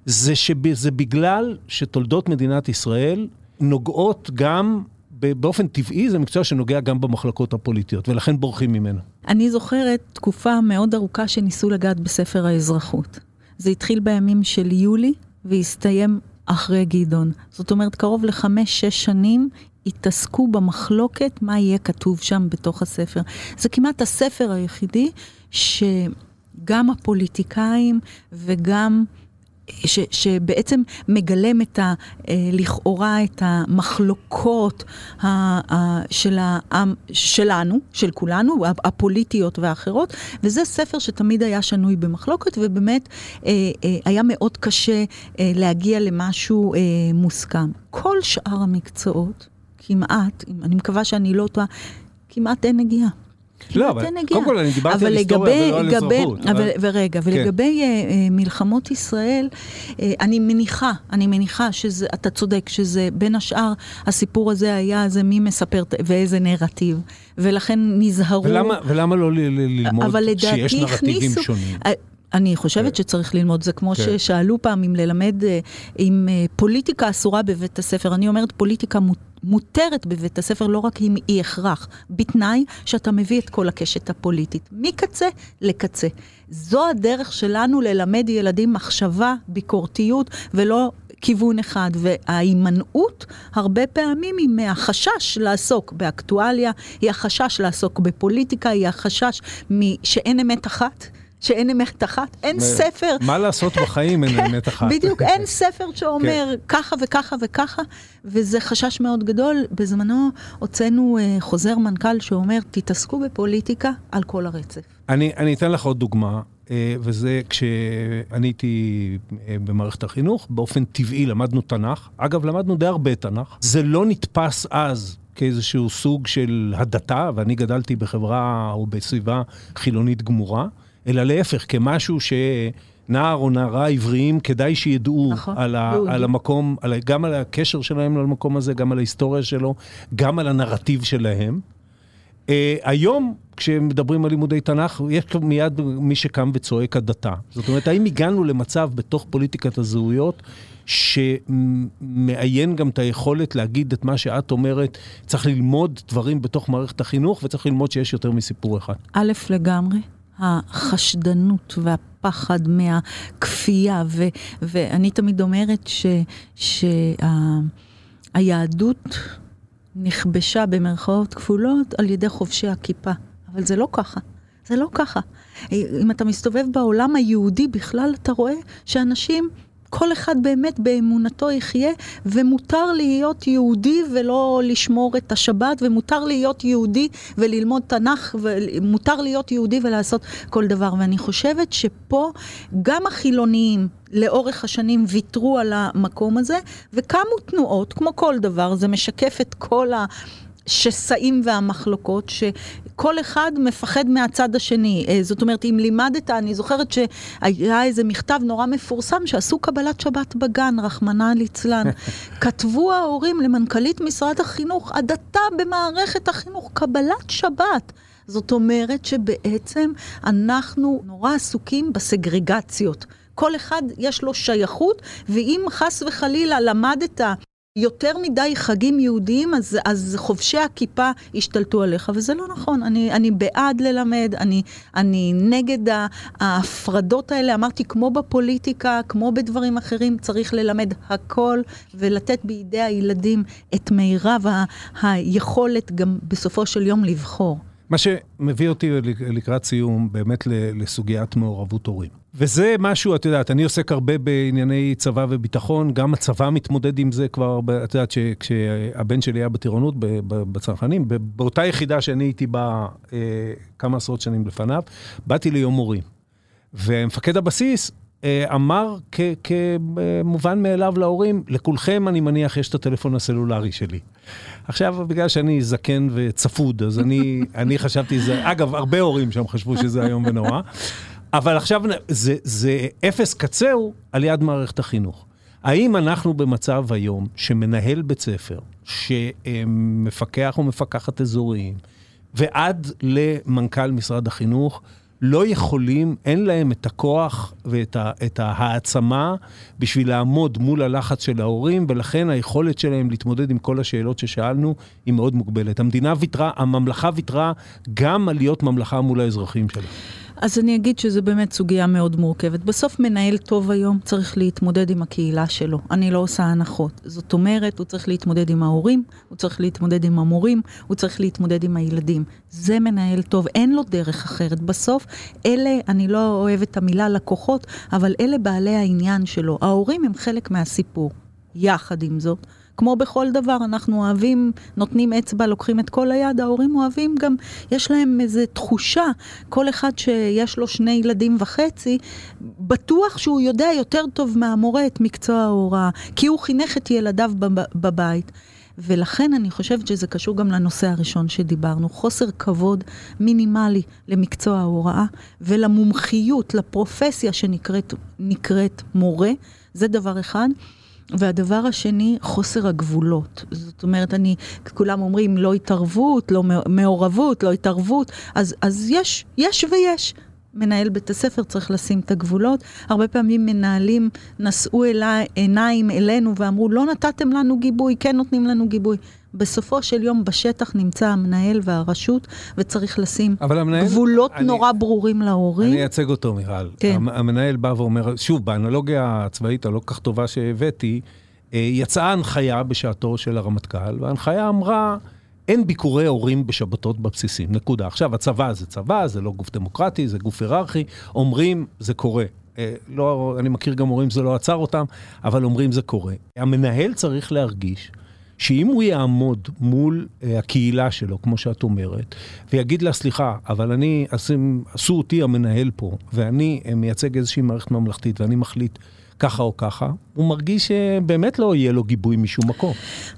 Speaker 1: זה שזה בגלל שתולדות מדינת ישראל נוגעות גם, באופן טבעי, זה מקצוע שנוגע גם במחלקות הפוליטיות, ולכן בורחים ממנו.
Speaker 3: אני זוכרת תקופה מאוד ארוכה שניסו לגעת בספר האזרחות. זה התחיל בימים של יולי, והסתיים אחרי גדעון. זאת אומרת, קרוב לחמש, שש שנים, התעסקו במחלוקת מה יהיה כתוב שם בתוך הספר. זה כמעט הספר היחידי שגם הפוליטיקאים וגם ש, שבעצם מגלם את ה, לכאורה את המחלוקות ה, ה, של העם, שלנו, של כולנו, הפוליטיות והאחרות, וזה ספר שתמיד היה שנוי במחלוקת, ובאמת היה מאוד קשה להגיע למשהו מוסכם. כל שאר המקצועות, כמעט, אני מקווה שאני לא טועה, כמעט אין נגיעה.
Speaker 1: לא, אבל קודם כל אני דיברתי על היסטוריה ולא על אזרחות.
Speaker 3: ורגע, ולגבי מלחמות ישראל, אני מניחה, אני מניחה שאתה צודק, שזה בין השאר, הסיפור הזה היה זה מי מספר ואיזה נרטיב, ולכן נזהרו.
Speaker 1: ולמה לא ללמוד שיש נרטיבים שונים?
Speaker 3: אני חושבת שצריך ללמוד, זה כמו ששאלו פעם אם ללמד עם פוליטיקה אסורה בבית הספר. אני אומרת פוליטיקה מותרת בבית הספר, לא רק אם היא הכרח, בתנאי שאתה מביא את כל הקשת הפוליטית, מקצה לקצה. זו הדרך שלנו ללמד ילדים מחשבה, ביקורתיות, ולא כיוון אחד, וההימנעות הרבה פעמים היא מהחשש לעסוק באקטואליה, היא החשש לעסוק בפוליטיקה, היא החשש שאין אמת אחת, שאין אמת אחת, אין ספר.
Speaker 1: מה לעשות בחיים אין אמת אחת?
Speaker 3: בדיוק, אין ספר שאומר ככה וככה וככה, וזה חשש מאוד גדול. בזמנו הוצאנו חוזר מנכ"ל שאומר, תתעסקו בפוליטיקה על כל הרצף.
Speaker 1: אני, אני אתן לך עוד דוגמה, וזה כשאני הייתי במערכת החינוך, באופן טבעי למדנו תנ"ך, אגב למדנו די הרבה תנ"ך, זה לא נתפס אז כאיזשהו סוג של הדתה, ואני גדלתי בחברה או בסביבה חילונית גמורה, אלא להפך, כמשהו שנער או נערה עבריים, כדאי שידעו נכון, על, ה, על המקום, על, גם על הקשר שלהם למקום הזה, גם על ההיסטוריה שלו, גם על הנרטיב שלהם. Uh, היום, כשמדברים על לימודי תנ"ך, יש מיד מי שקם וצועק הדתה. זאת אומרת, האם הגענו למצב בתוך פוליטיקת הזהויות, שמעיין גם את היכולת להגיד את מה שאת אומרת, צריך ללמוד דברים בתוך מערכת החינוך, וצריך ללמוד שיש יותר מסיפור אחד.
Speaker 3: א' לגמרי. החשדנות והפחד מהכפייה, ו, ואני תמיד אומרת שהיהדות נכבשה במרכאות כפולות על ידי חובשי הכיפה, אבל זה לא ככה, זה לא ככה. אם אתה מסתובב בעולם היהודי בכלל, אתה רואה שאנשים, כל אחד באמת באמונתו יחיה, ומותר להיות יהודי ולא לשמור את השבת, ומותר להיות יהודי וללמוד תנ"ך, ומותר להיות יהודי ולעשות כל דבר. ואני חושבת שפה גם החילוניים לאורך השנים ויתרו על המקום הזה, וקמו תנועות, כמו כל דבר, זה משקף את כל ה... שסעים והמחלוקות, שכל אחד מפחד מהצד השני. זאת אומרת, אם לימדת, אני זוכרת שהיה איזה מכתב נורא מפורסם, שעשו קבלת שבת בגן, רחמנא ליצלן. כתבו ההורים למנכ"לית משרד החינוך, הדתה במערכת החינוך, קבלת שבת. זאת אומרת שבעצם אנחנו נורא עסוקים בסגרגציות. כל אחד יש לו שייכות, ואם חס וחלילה למדת יותר מדי חגים יהודיים, אז, אז חובשי הכיפה השתלטו עליך, וזה לא נכון. אני, אני בעד ללמד, אני, אני נגד ההפרדות האלה, אמרתי, כמו בפוליטיקה, כמו בדברים אחרים, צריך ללמד הכל, ולתת בידי הילדים את מירב ה, היכולת גם בסופו של יום לבחור.
Speaker 1: מה שמביא אותי לקראת סיום, באמת לסוגיית מעורבות הורים. וזה משהו, את יודעת, אני עוסק הרבה בענייני צבא וביטחון, גם הצבא מתמודד עם זה כבר, את יודעת, כשהבן שלי היה בטירונות, בצנחנים, באותה יחידה שאני הייתי בה כמה עשרות שנים לפניו, באתי ליום מורים. ומפקד הבסיס אמר כמובן מאליו להורים, לכולכם אני מניח יש את הטלפון הסלולרי שלי. עכשיו, בגלל שאני זקן וצפוד, אז אני, אני חשבתי זה, אגב, הרבה הורים שם חשבו שזה היום ונורא, אבל עכשיו זה, זה אפס קצהו על יד מערכת החינוך. האם אנחנו במצב היום שמנהל בית ספר, שמפקח או מפקחת אזוריים, ועד למנכ"ל משרד החינוך, לא יכולים, אין להם את הכוח ואת ה, את העצמה בשביל לעמוד מול הלחץ של ההורים, ולכן היכולת שלהם להתמודד עם כל השאלות ששאלנו היא מאוד מוגבלת. המדינה ויתרה, הממלכה ויתרה גם על להיות ממלכה מול האזרחים שלה.
Speaker 3: אז אני אגיד שזה באמת סוגיה מאוד מורכבת. בסוף מנהל טוב היום צריך להתמודד עם הקהילה שלו. אני לא עושה הנחות. זאת אומרת, הוא צריך להתמודד עם ההורים, הוא צריך להתמודד עם המורים, הוא צריך להתמודד עם הילדים. זה מנהל טוב, אין לו דרך אחרת. בסוף, אלה, אני לא אוהבת את המילה לקוחות, אבל אלה בעלי העניין שלו. ההורים הם חלק מהסיפור. יחד עם זאת, כמו בכל דבר, אנחנו אוהבים, נותנים אצבע, לוקחים את כל היד, ההורים אוהבים גם, יש להם איזו תחושה, כל אחד שיש לו שני ילדים וחצי, בטוח שהוא יודע יותר טוב מהמורה את מקצוע ההוראה, כי הוא חינך את ילדיו בבית. ולכן אני חושבת שזה קשור גם לנושא הראשון שדיברנו, חוסר כבוד מינימלי למקצוע ההוראה, ולמומחיות, לפרופסיה שנקראת נקראת מורה, זה דבר אחד. והדבר השני, חוסר הגבולות. זאת אומרת, אני, כולם אומרים, לא התערבות, לא מעורבות, לא התערבות, אז, אז יש, יש ויש. מנהל בית הספר צריך לשים את הגבולות. הרבה פעמים מנהלים נשאו אלי, עיניים אלינו ואמרו, לא נתתם לנו גיבוי, כן נותנים לנו גיבוי. בסופו של יום בשטח נמצא המנהל והרשות, וצריך לשים המנהל, גבולות אני, נורא ברורים להורים.
Speaker 1: אני אייצג אותו, מיכל.
Speaker 3: כן.
Speaker 1: המנהל בא ואומר, שוב, באנלוגיה הצבאית הלא כך טובה שהבאתי, יצאה הנחיה בשעתו של הרמטכ"ל, וההנחיה אמרה, אין ביקורי הורים בשבתות בבסיסים, נקודה. עכשיו, הצבא זה צבא, זה לא גוף דמוקרטי, זה גוף היררכי, אומרים, זה קורה. לא, אני מכיר גם אומרים, זה לא עצר אותם, אבל אומרים, זה קורה. המנהל צריך להרגיש, שאם הוא יעמוד מול הקהילה שלו, כמו שאת אומרת, ויגיד לה, סליחה, אבל אני, עשו אותי המנהל פה, ואני מייצג איזושהי מערכת ממלכתית, ואני מחליט ככה או ככה, הוא מרגיש שבאמת לא יהיה לו גיבוי משום מקום.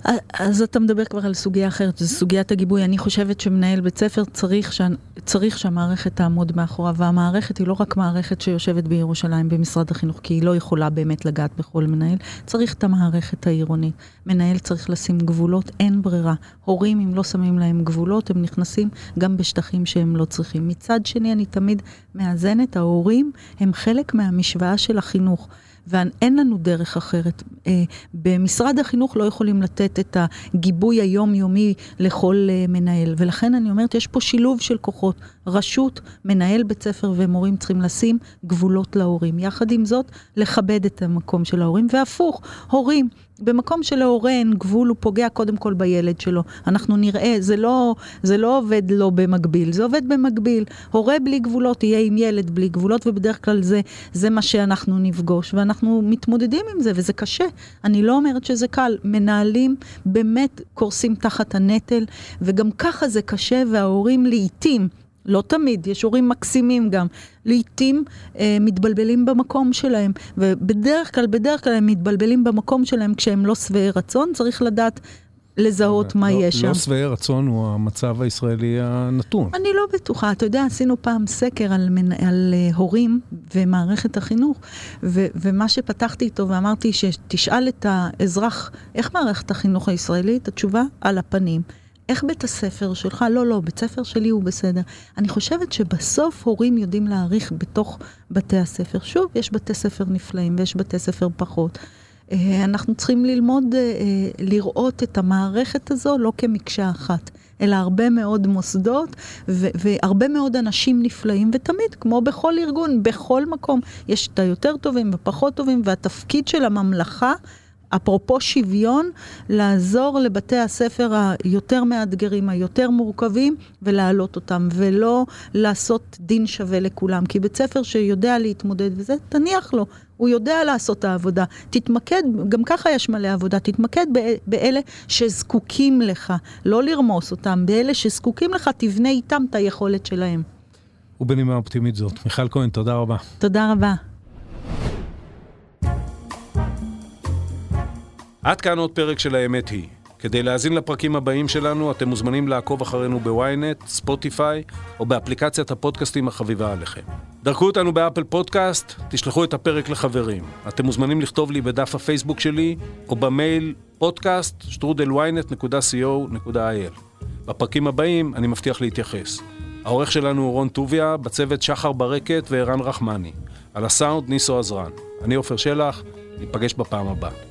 Speaker 3: אז אתה מדבר כבר על סוגיה אחרת, זו סוגיית הגיבוי. אני חושבת שמנהל בית ספר צריך, ש... צריך שהמערכת תעמוד מאחורה, והמערכת היא לא רק מערכת שיושבת בירושלים במשרד החינוך, כי היא לא יכולה באמת לגעת בכל מנהל, צריך את המערכת העירונית. מנהל צריך לשים גבולות, אין ברירה. הורים, אם לא שמים להם גבולות, הם נכנסים גם בשטחים שהם לא צריכים. מצד שני, אני תמיד מאזנת, ההורים הם חלק מהמשוואה של החינוך. ואין לנו דרך אחרת. במשרד החינוך לא יכולים לתת את הגיבוי היומיומי לכל מנהל, ולכן אני אומרת, יש פה שילוב של כוחות. רשות, מנהל בית ספר ומורים צריכים לשים גבולות להורים. יחד עם זאת, לכבד את המקום של ההורים, והפוך, הורים, במקום שלהורה אין גבול, הוא פוגע קודם כל בילד שלו. אנחנו נראה, זה לא, זה לא עובד לא במקביל, זה עובד במקביל. הורה בלי גבולות יהיה עם ילד בלי גבולות, ובדרך כלל זה, זה מה שאנחנו נפגוש, ואנחנו מתמודדים עם זה, וזה קשה. אני לא אומרת שזה קל. מנהלים באמת קורסים תחת הנטל, וגם ככה זה קשה, וההורים לעתים, לא תמיד, יש הורים מקסימים גם, לעתים אה, מתבלבלים במקום שלהם, ובדרך כלל, בדרך כלל הם מתבלבלים במקום שלהם כשהם לא שבעי רצון, צריך לדעת לזהות מה
Speaker 1: לא,
Speaker 3: יש שם.
Speaker 1: לא שבעי רצון הוא המצב הישראלי הנתון.
Speaker 3: אני לא בטוחה, אתה יודע, עשינו פעם סקר על, על uh, הורים ומערכת החינוך, ו, ומה שפתחתי איתו ואמרתי שתשאל את האזרח, איך מערכת החינוך הישראלית? התשובה, על הפנים. איך בית הספר שלך? לא, לא, בית הספר שלי הוא בסדר. אני חושבת שבסוף הורים יודעים להעריך בתוך בתי הספר. שוב, יש בתי ספר נפלאים ויש בתי ספר פחות. אנחנו צריכים ללמוד, לראות את המערכת הזו לא כמקשה אחת, אלא הרבה מאוד מוסדות ו- והרבה מאוד אנשים נפלאים, ותמיד, כמו בכל ארגון, בכל מקום, יש את היותר טובים ופחות טובים, והתפקיד של הממלכה, אפרופו שוויון, לעזור לבתי הספר היותר מאתגרים, היותר מורכבים, ולהעלות אותם, ולא לעשות דין שווה לכולם. כי בית ספר שיודע להתמודד, וזה תניח לו, הוא יודע לעשות את העבודה. תתמקד, גם ככה יש מלא עבודה, תתמקד באלה שזקוקים לך, לא לרמוס אותם, באלה שזקוקים לך, תבנה איתם את היכולת שלהם.
Speaker 1: ובנימה אופטימית זאת. מיכל כהן, תודה רבה.
Speaker 3: תודה רבה.
Speaker 1: עד כאן עוד פרק של האמת היא. כדי להאזין לפרקים הבאים שלנו, אתם מוזמנים לעקוב אחרינו בוויינט, ספוטיפיי, או באפליקציית הפודקאסטים החביבה עליכם. דרכו אותנו באפל פודקאסט, תשלחו את הפרק לחברים. אתם מוזמנים לכתוב לי בדף הפייסבוק שלי, או במייל פודקאסט שטרודל וויינט נקודה סי או נקודה איי אל. בפרקים הבאים אני מבטיח להתייחס. העורך שלנו הוא רון טוביה, בצוות שחר ברקת וערן רחמני. על הסאונד ניסו עזרן. אני עופר שלח, ניפגש בפעם הבאה.